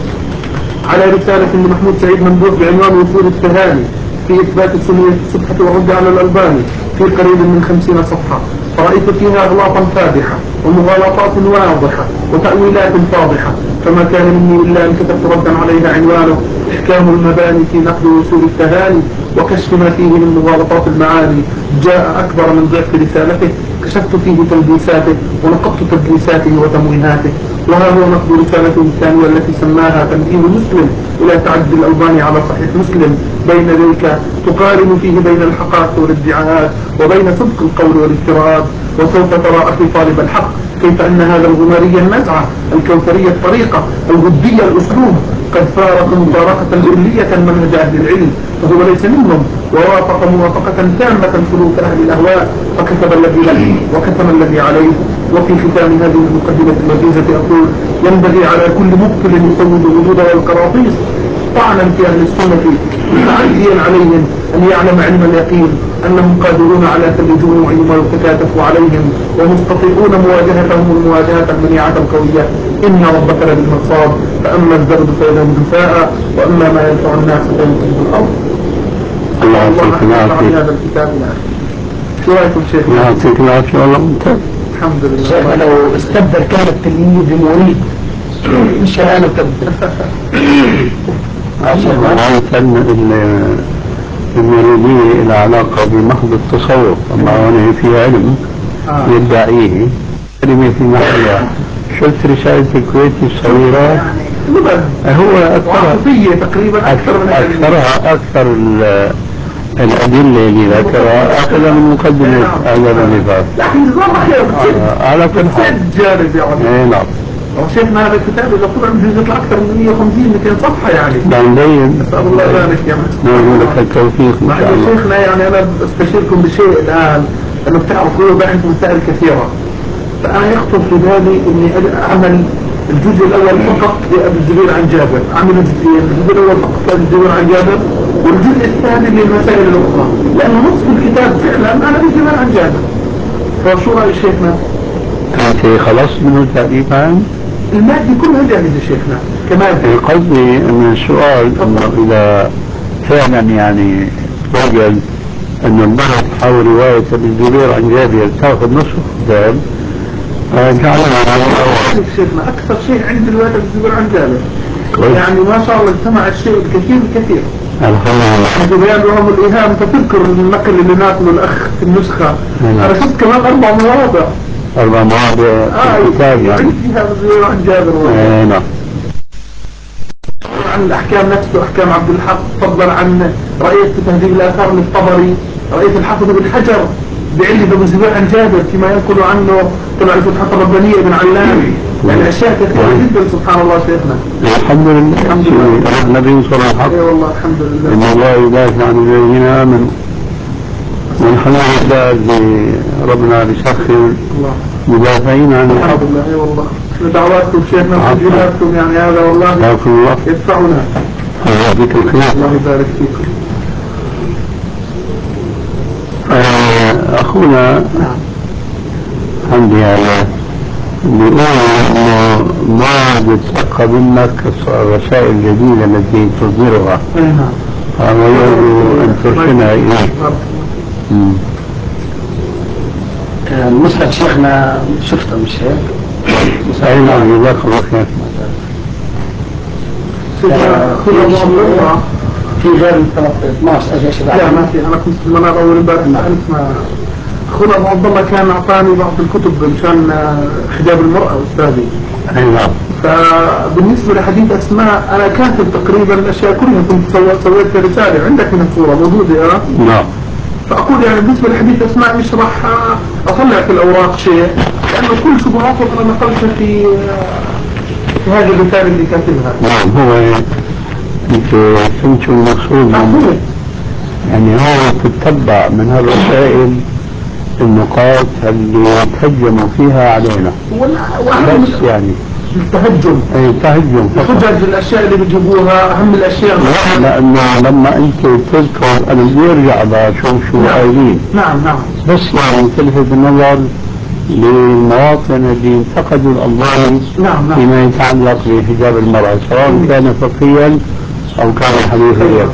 على رسالة لمحمود سعيد مندوب بعنوان وصول التهاني في إثبات السنية الصبحة والرد على الألباني في قريب من خمسين صفحة، فرأيت فيها أغلاطا فادحة ومغالطات واضحة وتأويلات فاضحة، فما كان مني إلا أن كتبت ردا عليها عنوانه إحكام المباني في نقد وصول التهاني وكشف ما فيه من مغالطات المعاني. جاء أكبر من ضعف رسالته، كشفت فيه تلبيساته ونقضت تدليساته وتمويهاته. وها هو نقد رسالته الثانية التي سماها تنبيه مسلم إلى تعدي الألباني على صحيح مسلم، بين ذلك تقارن فيه بين الحقائق والادعاءات وبين صدق القول والافتراءات. وسوف ترى أخي طالب الحق كيف أن هذا الغماري النزعة الكوثرية الطريقة الغدية الأسلوب قد فارق مفارقة كلية منهج أهل العلم، فهو ليس منهم، ووافق موافقة تامة سلوك أهل الأهواء، فكتب الذي له وكتم الذي عليه. وفي ختام هذه المقدمة اللذيذة أقول: ينبغي على كل مبطل يصوب الوجود والقراطيس طعنا في أهل السنة متعديا عليهم أن يعلم علم اليقين أنهم قادرون على تل جموع ما يتكاتف عليهم ومستطيعون مواجهتهم المواجهة المنيعة القوية. إن ربك لبالمرصاد، فأما الزبد فيذهب جفاء وأما ما ينفع الناس فينفذ الأرض. الله يعطيك العافية. هذا الكتاب الآن شو رأيكم شيخ؟ الله يعطيك العافية والله ممتاز. الحمد لله. شيخنا لو استبدل كان التلميذ بمريد مش أنا تبدل. المريدية إلى علاقة بمحض التصوف، أما هنا في علم يدعيه كلمة في محلها. شفت رسالة الكويتي الصغيرة؟ هو أكثرها تقريبا أكثر من أكثرها أكثر الأدلة اللي ذكرها أخذها من مقدمة هذا النفاق. لكن نظام خير على كل حال جانب يعني. اي نعم. وشيخنا هذا الكتاب إذا طلع من يطلع أكثر من مئة وخمسين مئتين صفحة يعني. لا نبين. نسأل الله ذلك يا نقول لك التوفيق إن شاء الله. شيخنا يعني أنا أستشيركم بشيء الآن، أنه بتعرفوا باحث مسائل كثيرة، فأنا يخطر في بالي إني أعمل الجزء الأول فقط لأبي الزبير عن جابر، أعمل الجزئين، الجزء الأول فقط لأبي الزبير عن جابر والجزء الثاني للمسائل الأخرى، لأنه نصف الكتاب فعلا عن أبي الزبير عن جابر. فشو رأي شيخنا؟ أنت خلص منه تقريبا؟ المادة كلها جاهزة شيخنا كمادة. قصدي أن السؤال أنه إذا فعلا يعني وجد أن البحث حول رواية ابن الزبير عن جابر تأخذ نصف الكتاب جعلنا على الأول. شيخنا أكثر شيء عند رواية ابن الزبير عن جابر يعني ما شاء الله اجتمع الشيء الكثير الكثير. الحمد لله. بيان الإيهام تذكر النقل اللي ناقله الأخ في النسخة. أنا شفت كمان أربع مواضع. أربع مواضع في الكتاب يعني. عن جابر. نعم. عن الأحكام نفسه أحكام عبد الحق، فضلا عن رأيت تهذيب الآثار للطبري، رأيت الحافظ بن حجر بعلة ابن الزبير عن جابر فيما ينقل عنه طبعا الفتحة الربانية بن علام، يعني أشياء كثيرة جدا سبحان الله شيخنا. الحمد لله. الحمد لله. النبي صلى الله عليه وسلم. اي والله الحمد لله. إن الله يدافع عن الذين آمنوا. ونحن نحتاج ربنا بيسخر مدافعين عن الحق. الحمد لله. اي والله. دعواتكم شيخنا وتجهيزاتكم يعني هذا والله يدفعنا. الله بك الخير. الله يبارك فيكم. أخونا عندي هذا بيقول إنه ما بتلقى منك الرسائل الجديدة التي تصدرها. فما يرجو أن ترسلها إليه. المسند شيخنا شفته مش هيك؟ أي نعم جزاك الله خير. في غير اثناشر اجي شباب. لا ما في، انا كنت في المنار اول امبارح ما عرفت ما اخونا ابو عبد الله كان اعطاني بعض الكتب مشان حجاب المراه استاذي. اي نعم. فبالنسبه لحديث اسماء انا كاتب تقريبا الاشياء كلها، كنت سويت رساله عندك من الصوره موجوده. اه نعم. فاقول يعني بالنسبه لحديث اسماء مش راح اطلع في الاوراق شيء، لانه كل شبهاته انا نقلتها في في هذه الرساله اللي كاتبها. نعم. هو انت فهمتوا المقصود أقول. يعني هو تتبع من هالرسائل النقاط اللي تهجموا فيها علينا بس يعني التهجم اي تهجم فقط. حجج الاشياء اللي بيجيبوها اهم الاشياء. لانه لما انت تذكر انا بدي ارجع بشوف شو قايلين. نعم نعم. بس يعني تلفت النظر للمواطن اللي انتقدوا الألباني نعم نعم. فيما يتعلق بحجاب المرأة سواء كان فقهيا أو كان حديثيا.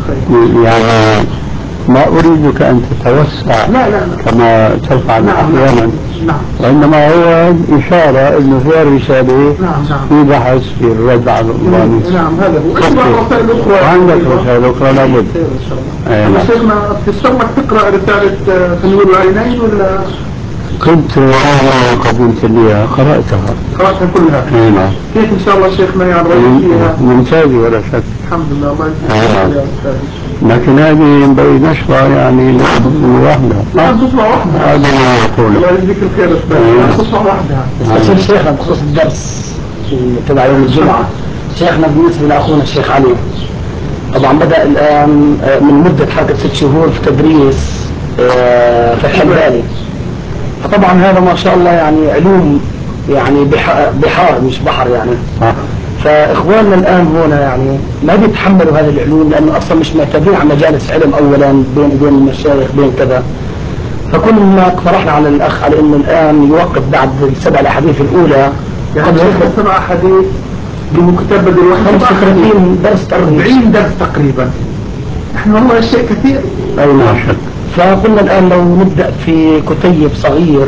يعني ما أريدك أن تتوسع لا لا لا. كما تفعل نعم أحيانا. نعم. وإنما هو إشارة أنه في الرسالة نعم نعم. في بحث في الرد على الألباني. نعم هذا هو. رسائل أخرى. عندك رسائل أخرى لابد. أنا شيخنا تستمع تقرأ رسالة خليل العينين ولا؟ كنت أنا قبلت لي قرأتها. قرأتها كلها. اي نعم. كيف إن شاء الله شيخنا يعني رأيك فيها؟ ممتازة ولا شك. الحمد لله الله يسلمك. لكن هذه ينبغي نشرها يعني وحدها. لا تصبح وحدها. هذا ما يقول. الله يجزيك الخير أستاذ. تصبح وحدها. بس شيخنا بخصوص الدرس تبع يوم الجمعة، شيخنا بالنسبة لأخونا الشيخ علي طبعا بدأ الآن من مدة حوالي ست شهور في تدريس في الحلباني، فطبعا هذا ما شاء الله يعني علوم يعني بحار مش بحر يعني. فإخواننا الآن هنا يعني ما بيتحملوا هذه العلوم لأنه أصلا مش معتادين على مجالس علم أولا بين بين المشايخ بين كذا. فكنا اقترحنا على الأخ على إنه الآن يوقف بعد السبع الأحاديث الأولى يعني سبع أحاديث بمكتبة الواحد خمسة وثلاثين درس تقريبا أربعين درس تقريبا. احنا والله شيء كثير. أي ما شك. فقلنا الآن لو نبدأ في كتيب صغير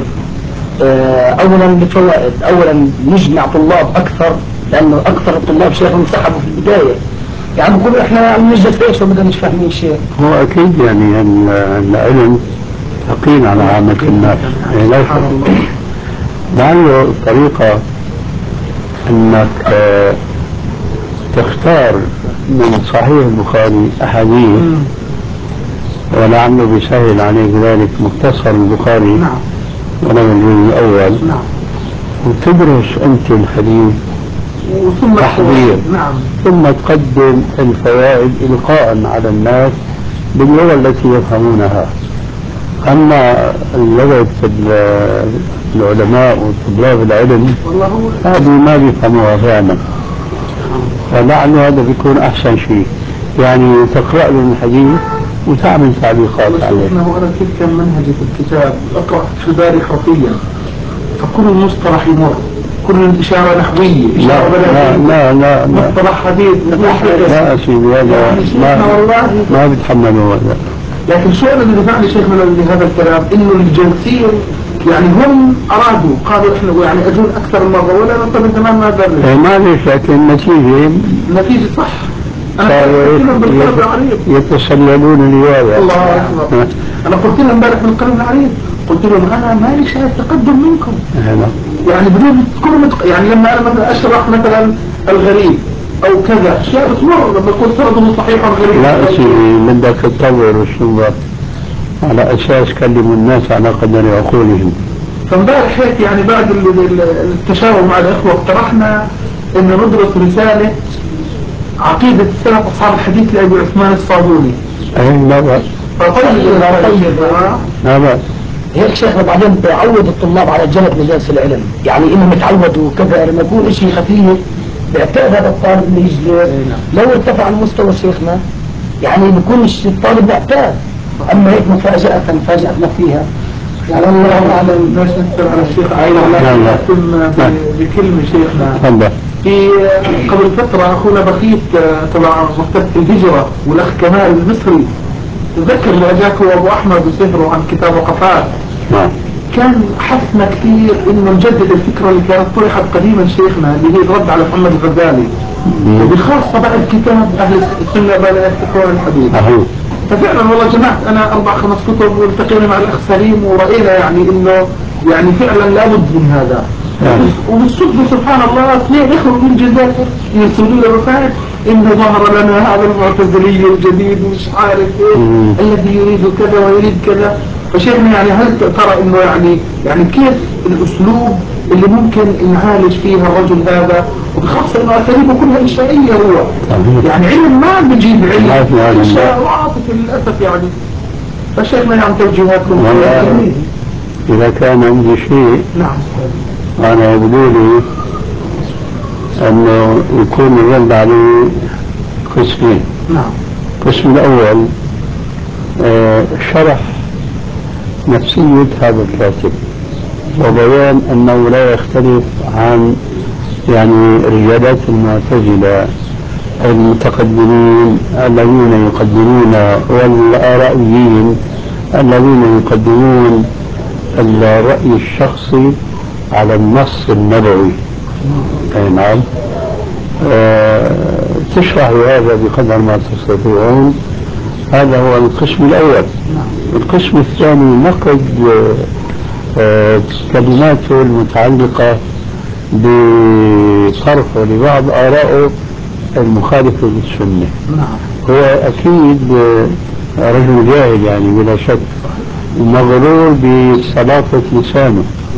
أولا لفوائد، أولا نجمع طلاب أكثر لأنه أكثر الطلاب شيخ انسحبوا في البداية، يعني بقول إحنا يعني نجد إيش وبدنا مش فاهمين شيء. هو أكيد يعني العلم ثقيل على عامة الناس لا شك. لعله طريقة أنك تختار من صحيح البخاري أحاديث ولعله بيسهل عليك ذلك مختصر البخاري. نعم. ولو الجزء الأول. نعم. وتدرس أنت الحديث ثم تحضير. نعم. ثم تقدم الفوائد إلقاء على الناس باللغة التي يفهمونها. أما لغة العلماء وطلاب العلم هذه ما بيفهموها فعلا، فلعل هذا بيكون أحسن شيء، يعني تقرأ لهم الحديث وتعمل تعليقات عليه. أنا أرى كيف كان منهجي في الكتاب أقرأ في الباري حرفيا، فكل المصطلح يمر، كل الإشارة نحوية، لا لا لا لا مصطلح حديث لا أسيدي هذا ما ما بيتحملوا هذا. لكن شو اللي دفعني شيخنا لهذا الكلام إنه الجنسية يعني هم أرادوا قالوا إحنا يعني أجون أكثر مرة ولا نطلب تمام ما درنا. ما ليش لكن النتيجة النتيجة صح. أنا يتسللون الرواية. الله أكبر. أنا قلت لهم امبارح من القلم العريض، قلت لهم أنا مالي شايف تقدم منكم. هنا. يعني بدون تذكروا يعني لما أنا مثلا أشرح مثلا الغريب أو كذا أشياء بتمر لما يكون سرده صحيح الغريب. لا شيء بدك تطور الشباب على أساس كلموا الناس على قدر عقولهم. فامبارح هيك يعني بعد التشاور مع الإخوة اقترحنا إن ندرس رسالة عقيدة السلف أصحاب الحديث لأبي عثمان الصابوني. أي لا بأس. طيب لا بأس. هيك شيخنا بعدين بيعود الطلاب على جلد مجالس العلم، يعني إنهم يتعودوا كذا لما يكون شيء خفيف بيعتقد هذا الطالب اللي يجلس لو ارتفع المستوى شيخنا يعني بيكونش الطالب معتاد. أما هيك مفاجأة فاجأتنا فيها. يعني الله أعلم. باش نذكر على الشيخ عايلة لكن بكلمة شيخنا. في قبل فترة أخونا بخيت تبع مكتبة الهجرة والأخ كمال المصري تذكر اللي أجاك هو أبو أحمد وسهره عن كتاب وقفات. كان حثنا كثير إنه نجدد الفكرة اللي كانت طرحت قديما شيخنا اللي هي الرد على محمد الغزالي، وبخاصة بعد كتاب أهل السنة بلا يستحقون الحديث. ففعلا والله جمعت انا اربع خمس كتب والتقينا مع الاخ سليم ورأينا يعني انه يعني فعلا لابد من هذا. وبالصدفة سبحان الله اثنين اخوة من الجزائر يرسلوا لي رسائل انه ظهر لنا هذا المعتزلي الجديد ومش عارف ايه الذي يريد كذا ويريد كذا. فشيخنا يعني هل ترى انه يعني يعني كيف الاسلوب اللي ممكن نعالج فيها الرجل هذا، وبخاصة انه اساليبه كلها انشائية هو يعني علم ما بيجيب علم انشاء وعاطفة للاسف يعني. فشيخنا يعني توجيهاتكم اذا كان عندي شيء نعم انا يبدو لي انه يكون الرد عليه قسمين. نعم. القسم الاول آه شرح نفسية هذا الكاتب وبيان انه لا يختلف عن يعني رجالات المعتزلة المتقدمين الذين يقدمون والآرائيين الذين يقدمون الرأي الشخصي على النص النبوي. اي نعم. أه تشرح هذا بقدر ما تستطيعون. هذا هو القسم الأول. القسم الثاني نقد أه كلماته المتعلقة بصرفه لبعض آرائه المخالفة للسنة. هو أكيد رجل جاهل يعني بلا شك ومغرور بسلاطة لسانه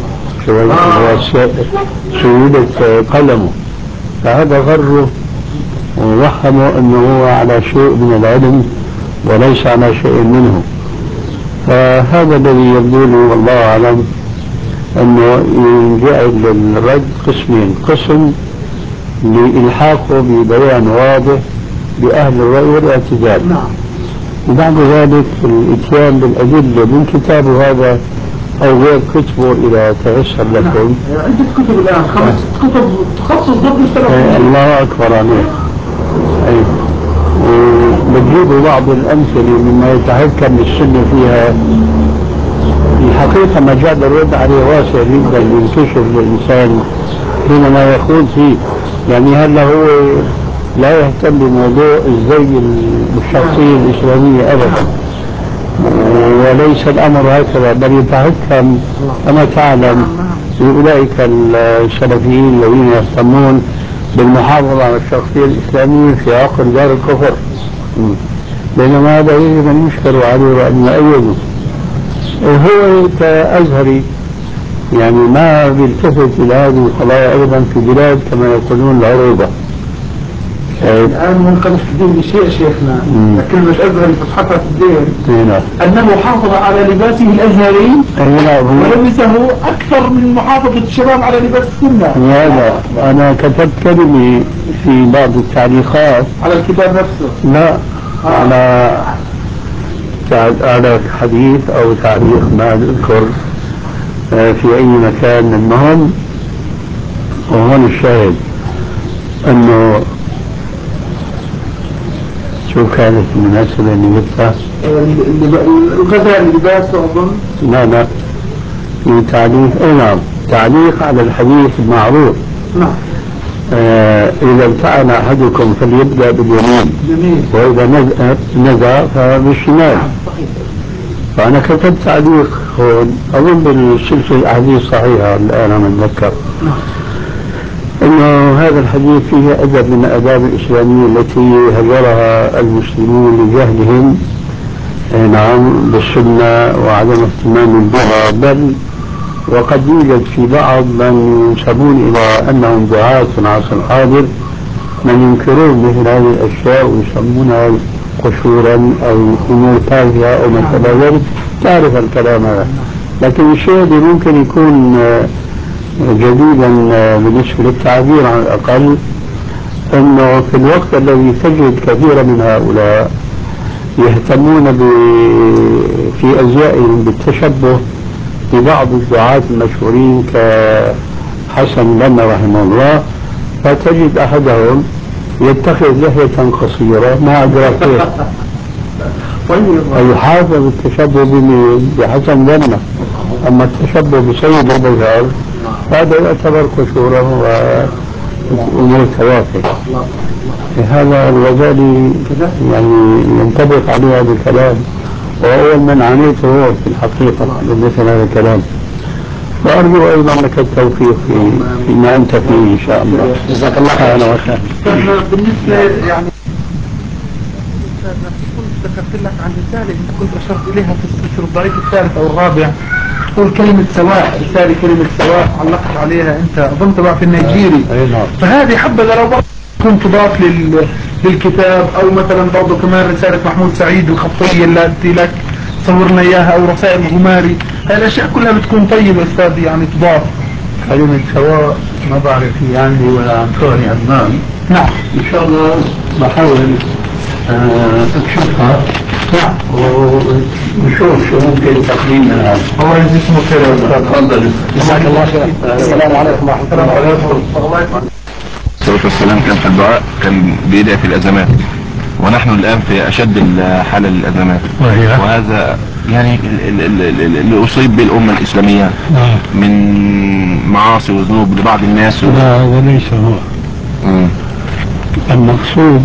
وسيولة قلمه، فهذا غره ووهمه أنه هو على شيء من العلم وليس على شيء منه. فهذا الذي يبدو لي والله أعلم أنه ينجعل للرد قسمين: قسم لإلحاقه ببيان واضح بأهل الرأي والاعتدال، وبعد ذلك الإتيان بالأدلة من كتابه هذا أو غير كتبه إذا تيسر لكم. عدة كتب الآن، خمس كتب تخصص ضد السلفيين. الله أكبر عليك. أي وبتجيبوا بعض الأمثلة مما يتحكم بالسنة فيها. الحقيقة مجال الرد عليه واسع جدا ينكشف للإنسان حينما يخوض فيه. يعني هلا هو لا يهتم بموضوع الزي الشخصية الإسلامية أبدا، وليس الأمر هكذا، بل يتحكم كما تعلم بأولئك السلفيين الذين يهتمون بالمحافظة على الشخصية الإسلامية في عقل دار الكفر، بينما هذا يجب أن يشكر عليه وأن يؤيده. هو كأزهري يعني ما بيلتفت إلى هذه القضايا أيضا في بلاد كما يقولون العروبة. الآن منقلش الدين بشيء شيخنا، كلمة أزهري فتحتها في الدين أنه حافظ على لباسه الأزهري ولبسه أكثر من محافظة الشباب على لباس السنة. هذا أنا كتبت كلمة في بعض التعليقات على الكتاب نفسه، لا آه. على على حديث أو تعليق ما أذكر في أي مكان. المهم وهون الشاهد أنه شو كانت المناسبة اللي قلتها؟ الغزالي لباسه أظن. لا لا في تعليق. اي نعم، تعليق على الحديث المعروف. نعم. آه إذا امتحن أحدكم فليبدأ باليمين جميل. وإذا نزع فبالشمال. فأنا كتبت تعليق هون أظن بالسلسلة الأحاديث صحيحة الآن أنا أتذكر أنه هذا الحديث فيه أدب من الآداب الإسلامية التي هجرها المسلمون لجهلهم نعم بالسنة وعدم اهتمام بها، بل وقد يوجد في بعض من ينسبون إلى أنهم دعاة في العصر الحاضر من ينكرون مثل هذه الأشياء ويسمونها قشورا أو أمور تافهة أو ما شابه ذلك. تعرف الكلام هذا، لكن الشيء الذي ممكن يكون جديدا بالنسبة للتعبير على الأقل أنه في الوقت الذي تجد كثيرا من هؤلاء يهتمون في أزيائهم بالتشبه ببعض الدعاة المشهورين كحسن بنا رحمه الله، فتجد أحدهم يتخذ لحية قصيرة ما أدرى كيف ويحافظ التشبه بحسن بنا، أما التشبه بسيد البشر هذا يعتبر قشورة أمور توافق. هذا الغزالي يعني ينطبق عليه هذا الكلام، وأول من عانيته هو في الحقيقة بمثل هذا الكلام. وأرجو أيضا لك التوفيق في فيما أنت فيه إن شاء الله. جزاك الله خير. أهلا وسهلا. بالنسبة يعني كنت ذكرت لك عن رسالة انت كنت اشرت اليها في الضعيف الثالث او الرابع، تقول كلمة سواء، رسالة كلمة سواء علقت عليها انت اظن تبع في النيجيري. فهذه حبذا لو برضه كنت تضاف لل... للكتاب، او مثلا برضه كمان رسالة محمود سعيد الخطية اللي ادي لك صورنا اياها، او رسائل الغماري. هالاشياء كلها بتكون طيبة استاذ يعني تضاف. كلمة سواء ما بعرف هي عندي ولا عن فهمي عدنان. نعم إن شاء الله بحاول اكشفها ونشوف شو ممكن تقديمها. الله يجزيكم خير. تفضل. جزاك الله خير. السلام عليكم ورحمة الله وبركاته. الصلاة والسلام كان في الدعاء، كان بيدعي في الأزمات، ونحن الآن في أشد الحالة للأزمات، وهذا يعني اللي أصيب به الأمة الإسلامية من معاصي وذنوب لبعض الناس. لا هذا ليس هو. مم. المقصود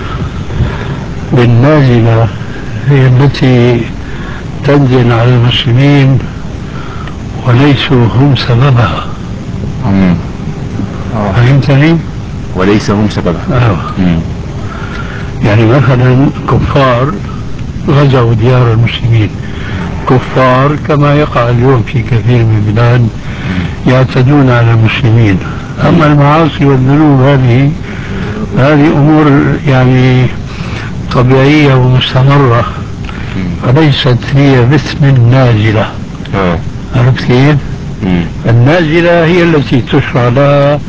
بالنازلة هي التي تنزل على المسلمين وليسوا هم سببها. مم. فهمتني؟ وليس هم سببها. آه. مم. يعني مثلا كفار غزوا ديار المسلمين، كفار كما يقع اليوم في كثير من البلاد يعتدون على المسلمين. أما المعاصي والذنوب هذه هذه أمور يعني طبيعية ومستمرة، فليست هي باسم النازلة. آه. عرفت كيف؟ مم. النازلة هي التي تشرع لها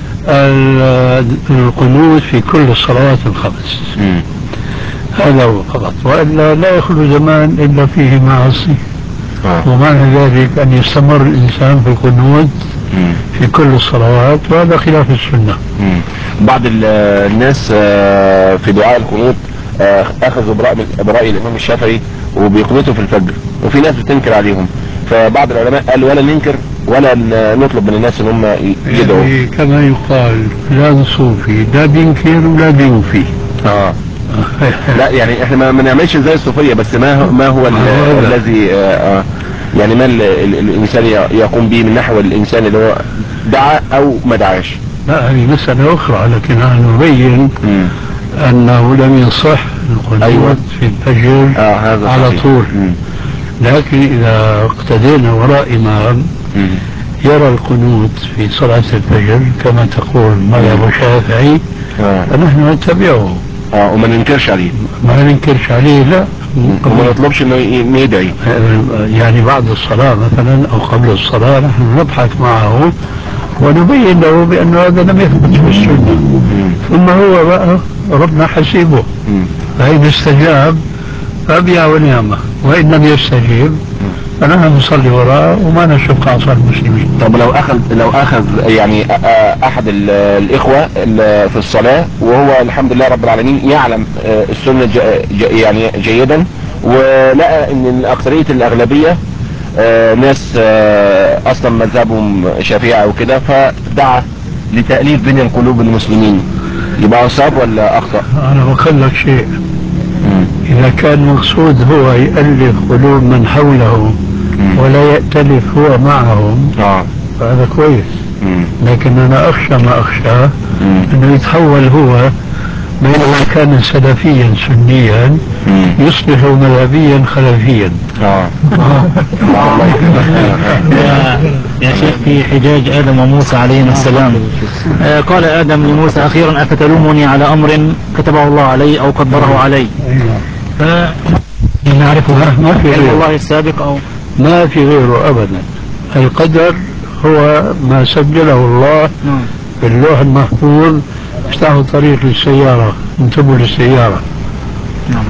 القنوت في كل الصلوات الخمس. مم. هذا هو فقط، وإلا لا يخلو زمان إلا فيه معاصي. آه. ومعنى ذلك أن يستمر الإنسان في القنوت مم. في كل الصلوات، وهذا خلاف السنة. مم. بعض ال- الناس آه، في دعاء القنوت آه، أخذوا برأي برأي الإمام الشافعي وبيقنطوا في الفجر، وفي ناس بتنكر عليهم. فبعض العلماء قال ولا ننكر ولا ن- نطلب من الناس ان هم يدعوا. يعني كما يقال لا صوفي لا بينكر ولا بيوفي. اه لا يعني احنا ما ما نعملش زي الصوفيه، بس ما هو ما هو ال- هو الذي آه آه يعني ما ال- ال- الانسان ي- يقوم به من نحو الانسان اللي هو دعا او ما دعاش. لا هذه مسألة أخرى، لكن أنا نبين مم. أنه لم يصح القنوت أيوة. في الفجر اه هذا على صحيح. طول. مم. لكن إذا اقتدينا وراء إمام مم. يرى القنوت في صلاة الفجر كما تقول مذهب الشافعي، اه فنحن نتبعه، اه وما ننكرش عليه ما ننكرش عليه. لا وما نطلبش انه ي- إنه يدعي. يعني بعد الصلاة مثلا أو قبل الصلاة نحن نبحث معه ونبين له بأن هذا لم يثبت في السنة. ثم هو بقى ربنا حسيبه، مم. فإن استجاب فبيع ونعمة، وإن لم يستجيب فنحن نصلي وراءه وما نشق عصا المسلمين. طب لو اخذ لو اخذ يعني أ- أ- احد ال- الاخوة ال- في الصلاة، وهو الحمد لله رب العالمين يعلم آه، السنة ج- ج- يعني جيدا، ولقى ان اكثرية الاغلبية آه، ناس آه، اصلا مذهبهم شافعي او كده، فدعا لتأليف بين القلوب المسلمين، يبقى اصاب ولا اخطأ؟ أنا بقول لك شيء، إذا كان مقصود هو يألف قلوب من حوله ولا يأتلف هو معهم اه فهذا كويس. مم. لكن أنا أخشى ما أخشى مم. أنه يتحول هو بينما كان سلفيا سنيا مم. يصبح مذهبيا خلفيا. اه يا يا شيخ في حجاج آدم وموسى عليهما السلام، آه، قال آدم لموسى أخيرا أفتلومني على أمر كتبه الله علي أو قدره علي؟ فنعرف ما في علم غيره، الله السابق أو ما في غيره أبدا. القدر هو ما سجله الله نعم. في اللوح المحفوظ. افتحوا طريق للسيارة، انتبهوا للسيارة. نعم.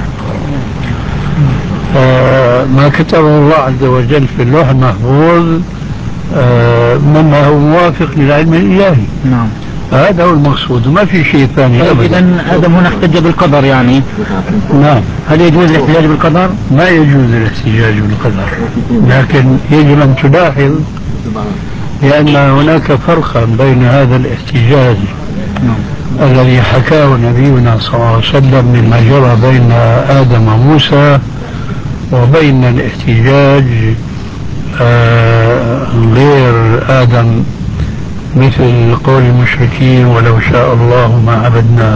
آه ما كتبه الله عز وجل في اللوح المحفوظ آه مما هو موافق للعلم الإلهي. نعم. هذا هو المقصود وما في شيء ثاني طيب أبدا. إذا آدم هنا احتج بالقدر، يعني نعم، هل يجوز الاحتجاج بالقدر؟ ما يجوز الاحتجاج بالقدر، لكن يجب أن تلاحظ لأن هناك فرقا بين هذا الاحتجاج الذي حكاه نبينا صلى الله عليه وسلم مما جرى بين آدم وموسى وبين الاحتجاج آه غير آدم مثل قول المشركين ولو شاء الله ما عبدناه.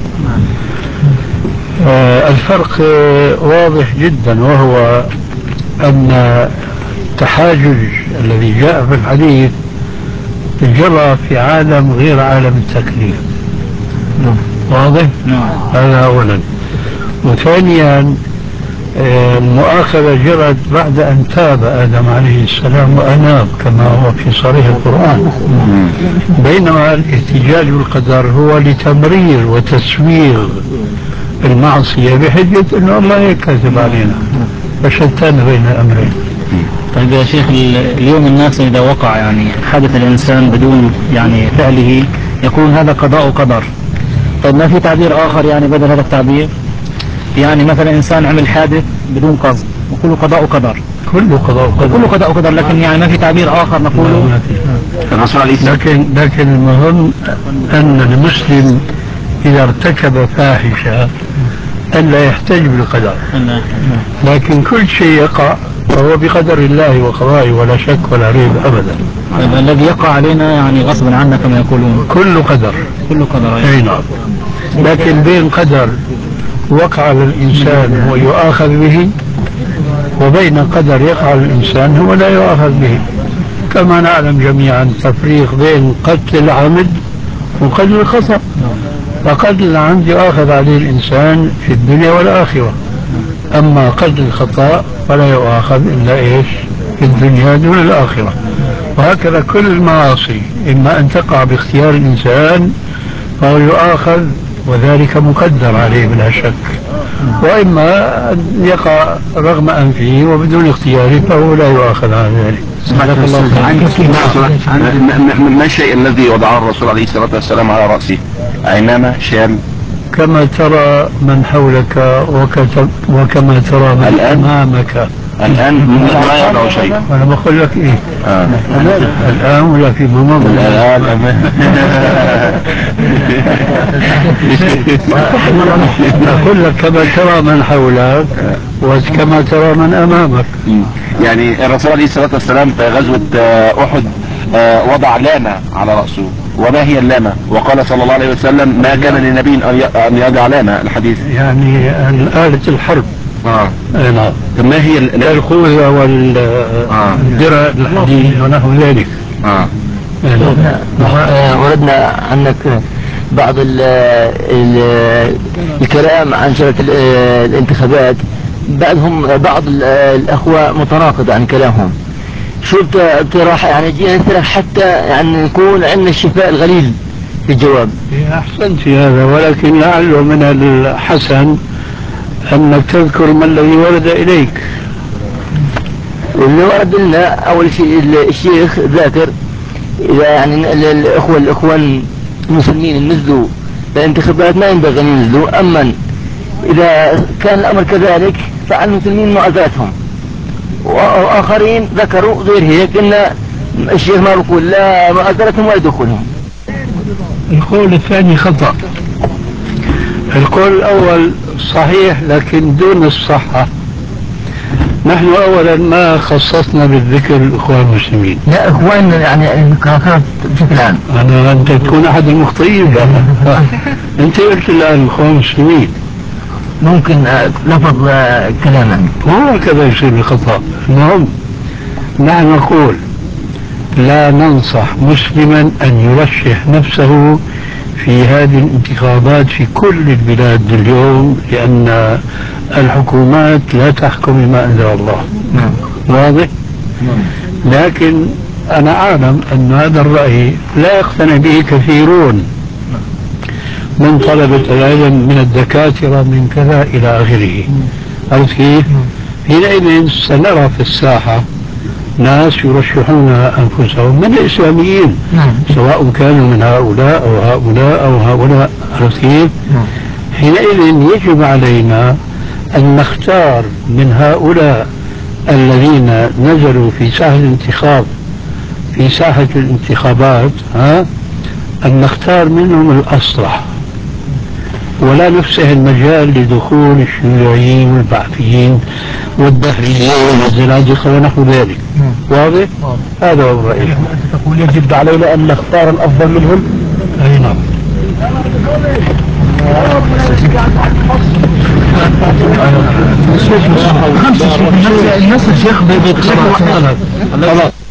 آه الفرق واضح جدا، وهو أن التحاجج الذي جاء في الحديث جرى في عالم غير عالم التكليف. واضح؟ هذا أولا. وثانيا المؤاخذة جرت بعد أن تاب آدم عليه السلام وأناب كما هو في صريح القرآن، بينما الاحتجاج بالقدر هو لتمرير وتسويغ المعصية بحجة أن الله هيك كاتب علينا، فشتان بين الأمرين. طيب يا شيخ، اليوم الناس إذا وقع يعني حدث الإنسان بدون يعني فعله يكون هذا قضاء وقدر. طيب ما في تعبير آخر يعني بدل هذا التعبير؟ يعني مثلا إنسان عمل حادث بدون قصد وكله قضاء وقدر. كله قضاء وقدر. كله قضاء وقدر، لكن يعني ما في تعبير آخر نقوله. لكن لكن المهم أن المسلم إذا ارتكب فاحشة أن لا يحتج بالقدر، لكن كل شيء يقع فهو بقدر الله وقضائه ولا شك ولا ريب أبدا. الذي يقع علينا يعني غصبا عنا كما يقولون. كله قدر. كله قدر. أي نعم. لكن بين قدر وقع على الإنسان ويؤاخذ به وبين قدر يقع على الإنسان هو لا يؤاخذ به، كما نعلم جميعا تفريق بين قتل العمد وقتل الخطأ. فقتل العمد يؤاخذ عليه الإنسان في الدنيا والآخرة، أما قتل الخطأ فلا يؤاخذ إلا إيش في الدنيا دون الآخرة. وهكذا كل المعاصي إما أن تقع باختيار الإنسان فهو يؤاخذ وذلك مقدر عليه بلا شك، وإما أن يقع رغم أنفه وبدون اختياره فهو لا يؤاخذ على ذلك. سبحانك الله. ما الشيء الذي وضعه الرسول عليه الصلاة والسلام على رأسه؟ عمامة شال كما ترى من حولك وكتب وكما ترى من أمامك. الآن لا يضع شيء. أنا بقول لك إيه آه. الآن ولا في مضى الآن أقول لك كما ترى من حولك وكما ترى من أمامك. يعني الرسول عليه الصلاة والسلام في غزوة أحد وضع لامة على رأسه. وما هي اللامة؟ وقال صلى الله عليه وسلم ما كان للنبي أن يضع لامة. الحديث يعني آلة الحرب. اه نعم. ما هي الخوذة والدرع الحديد ونحو ذلك. اه وردنا عنك بعض ال ال الكلام عن شرط الانتخابات، بعضهم بعض الأخوة متناقض عن كلامهم. شو بتراح يعني جينا نسألك حتى يعني يكون عندنا الشفاء الغليل في الجواب. أحسنت في هذا، ولكن لعله من الحسن أنك تذكر ما الذي ورد إليك. واللي ورد لنا أول شيء الشيخ ذاكر إذا يعني الأخوة الأخوان المسلمين نزلوا الانتخابات ما ينبغي أن ينزلوا، أما إذا كان الأمر كذلك فعلى المسلمين معذرتهم. وآخرين ذكروا غير هيك إن الشيخ ما يقول لا معذرتهم ولا دخولهم. القول الثاني خطأ. القول الأول صحيح لكن دون الصحة. نحن أولا ما خصصنا بالذكر الإخوان المسلمين. لا إخوان يعني كافرة بشكل عام. أنا أنت تكون أحد المخطئين. أنت قلت الآن الإخوان المسلمين. ممكن لفظ كلاما. هو كذا يصير بخطأ. المهم نحن نقول لا ننصح مسلما أن يرشح نفسه في هذه الانتخابات في كل البلاد اليوم، لأن الحكومات لا تحكم بما أنزل الله. واضح؟ لكن أنا أعلم أن هذا الرأي لا يقتنع به كثيرون من طلبة العلم من الدكاترة من كذا إلى آخره. عرفت كيف؟ حينئذ سنرى في الساحة ناس يرشحون أنفسهم من الإسلاميين، سواء كانوا من هؤلاء أو هؤلاء أو هؤلاء. عرفت كيف؟ حينئذ يجب علينا أن نختار من هؤلاء الذين نزلوا في ساحة الانتخاب في ساحة الانتخابات ها أن نختار منهم الأصلح ولا نفسح المجال لدخول الشيوعيين والبعثيين والدهريين والزنادقة ونحو ذلك. واضح؟ هذا هو الرأي. تقول يجب علينا أن نختار الأفضل منهم؟ أي نعم. الناس الشيخ بيقرأ